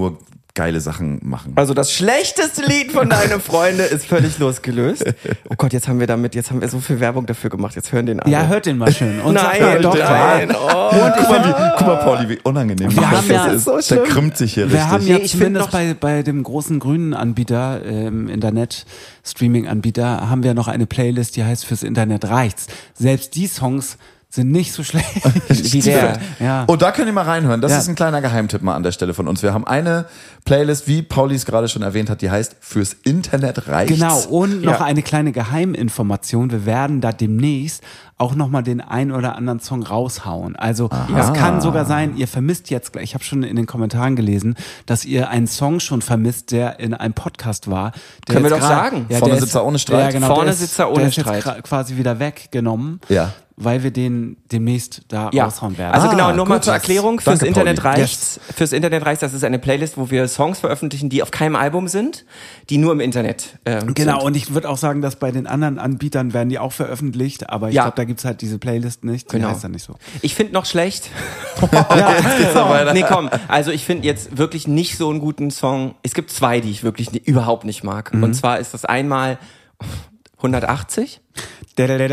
geile Sachen machen. Also das schlechteste Lied von Deine Freunde ist völlig losgelöst. Oh Gott, jetzt haben wir damit, jetzt haben wir so viel Werbung dafür gemacht. Jetzt hören den alle. Ja, hört den mal schön. Und nein, sagt, doch, nein. Oh. Und guck mal, wie, guck mal, Pauli, wie unangenehm Wir haben ja- das ist. So Der krümmt sich hier Wir richtig. haben ja Nee, ich find zumindest noch- bei, bei dem großen grünen Anbieter, ähm, Internet-Streaming-Anbieter, haben wir noch eine Playlist, die heißt Fürs Internet reicht's. Selbst die Songs sind nicht so schlecht. Wie der. Ja. Oh, da könnt ihr mal reinhören. Das Ja. ist ein kleiner Geheimtipp mal an der Stelle von uns. Wir haben eine Playlist, wie Pauli es gerade schon erwähnt hat, die heißt Fürs Internet reicht's. Genau, und noch Ja. eine kleine Geheiminformation. Wir werden da demnächst auch nochmal den ein oder anderen Song raushauen. Also es kann sogar sein, ihr vermisst jetzt gleich, ich habe schon in den Kommentaren gelesen, dass ihr einen Song schon vermisst, der in einem Podcast war. Der Können wir jetzt doch grad- sagen. Ja, Vorne der sitzt er ohne Streit. Ja, genau, Vorne der ist, sitzt er ohne der ist jetzt Streit. gra- quasi wieder weggenommen. Ja. Weil wir den demnächst da Ja, raushauen werden. also Ah, genau, nur mal gut, zur das- Erklärung, fürs danke, Internet Pauli. reicht's. Fürs Internet reicht's, das ist eine Playlist, wo wir Songs veröffentlichen, die auf keinem Album sind, die nur im Internet ähm, Genau, sind. und ich würde auch sagen, dass bei den anderen Anbietern werden die auch veröffentlicht, aber ich Ja. glaube, da gibt's halt diese Playlist nicht, die Genau. heißt dann nicht so. Ich finde noch schlecht. Ja, Nee, komm, also ich finde jetzt wirklich nicht so einen guten Song. Es gibt zwei, die ich wirklich ni- überhaupt nicht mag. Und zwar ist das einmal hundertachtzig. Ah, den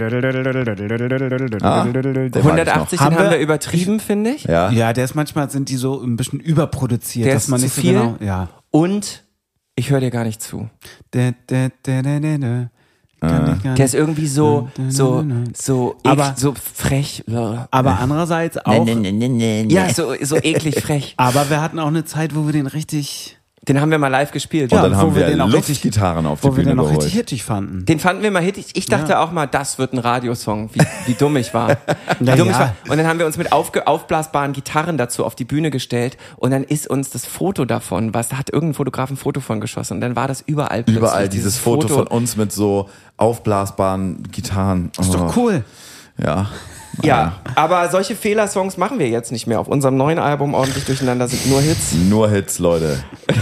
mag ich hundertachtzig, Haben den haben wir- wir übertrieben, finde ich. Ja. Ja, der ist manchmal, sind die so ein bisschen überproduziert, Der dass ist man zu nicht so viel. genau, ja. Und ich höre dir gar nicht zu. Da, da, da, da, da, da. Kann ich gar Der ist nicht. irgendwie so, so, so, ek, Aber- so frech. Aber andererseits auch, Ja, so, so eklig frech. aber wir hatten auch eine Zeit, wo wir den richtig, Den haben wir mal live gespielt. Und Ja, dann wo haben wir wir den auch richtig- Luftgitarren auf die wo wir Bühne den noch geholt. richtig hittig fanden. Den fanden wir mal hittig. Ich dachte Ja. auch mal, das wird ein Radiosong, wie, wie dumm ich war. Wie Na dumm ja. ich war. Und dann haben wir uns mit aufge, aufblasbaren Gitarren dazu auf die Bühne gestellt und dann ist uns das Foto davon, was da hat irgendein Fotograf ein Foto von geschossen und dann war das überall plötzlich. Überall dieses Foto, von uns mit so aufblasbaren Gitarren. Ist doch cool. Ja. Ja, aber solche Fehlersongs machen wir jetzt nicht mehr. Auf unserem neuen Album Ordentlich Durcheinander sind nur Hits. Nur Hits, Leute.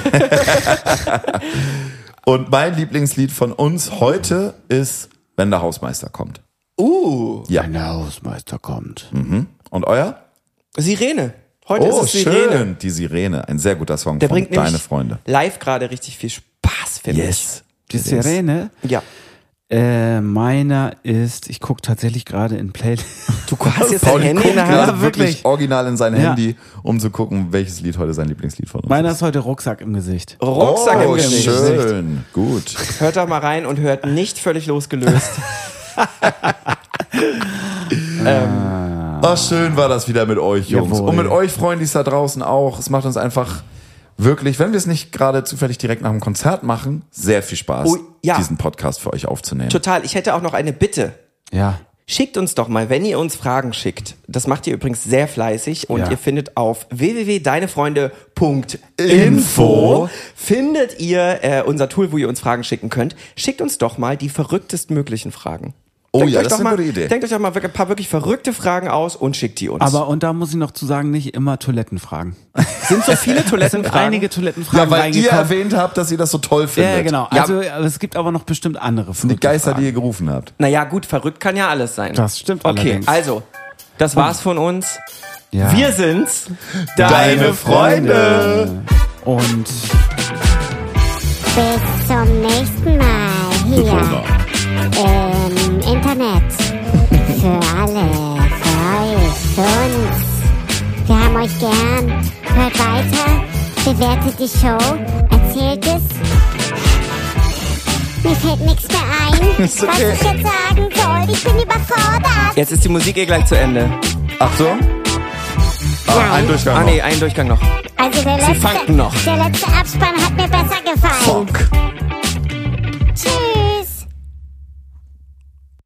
Und mein Lieblingslied von uns heute ist Wenn der Hausmeister kommt. Uh, Ja. Wenn der Hausmeister kommt. Mhm. Und euer? Sirene. Heute Oh, ist es Sirene. schön. Die Sirene. Ein sehr guter Song Der von bringt nämlich Deine Freunde. live gerade richtig viel Spaß, finde Yes. Die Sirene, ich. Ja. äh, meiner ist, ich gucke tatsächlich gerade in Playlist. Du hast jetzt dein Pauli Handy in guckt der Hand. gerade Ja, wirklich wirklich. original in sein Ja. Handy, um zu gucken, welches Lied heute sein Lieblingslied von uns Meiner ist. ist heute Rucksack im Gesicht. Rucksack oh, im Gesicht. schön. Gut. Hört da mal rein und hört nicht völlig losgelöst. ähm, Ach, schön war das wieder mit euch, Jungs. Jawohl. Und mit euch, Freundis da draußen auch. Es macht uns einfach wirklich, wenn wir es nicht gerade zufällig direkt nach dem Konzert machen, sehr viel Spaß, Oh, ja. diesen Podcast für euch aufzunehmen. total. Ich hätte auch noch eine Bitte. Ja. Schickt uns doch mal, wenn ihr uns Fragen schickt. Das macht ihr übrigens sehr fleißig und Ja. ihr findet auf w w w punkt deinefreunde punkt info findet ihr äh, unser Tool, wo ihr uns Fragen schicken könnt. Schickt uns doch mal die verrücktest möglichen Fragen. Oh Denkt ja, euch das doch ist eine mal, gute Idee. Denkt euch doch mal wirklich ein paar wirklich verrückte Fragen aus und schickt die uns. Aber, und da muss ich noch zu sagen, nicht immer Toilettenfragen. sind so viele Es sind Toilettenfragen? einige Toilettenfragen Ja, weil ihr reingekommen. erwähnt habt, dass ihr das so toll findet. Ja, genau. Ja. Also, es gibt aber noch bestimmt andere Das sind die Geister, die Fragen. ihr gerufen habt. Naja, gut, verrückt kann ja alles sein. Das stimmt Okay, allerdings. also, das war's von uns. Ja. Wir sind's, Deine Freunde. Und Bis zum nächsten Mal hier im Internet. Für alle, für euch, für uns. Wir haben euch gern. Hört weiter, bewertet die Show, erzählt es. Mir fällt nichts mehr ein, Ist was okay. ich jetzt sagen soll. Ich bin überfordert. Jetzt ist die Musik eh gleich zu Ende. Achtung. Ah, ein Durchgang. Ah noch. nee, ein Durchgang noch. Also der Sie letzte, fangen noch. der letzte Abspann hat mir besser gefallen. Fuck.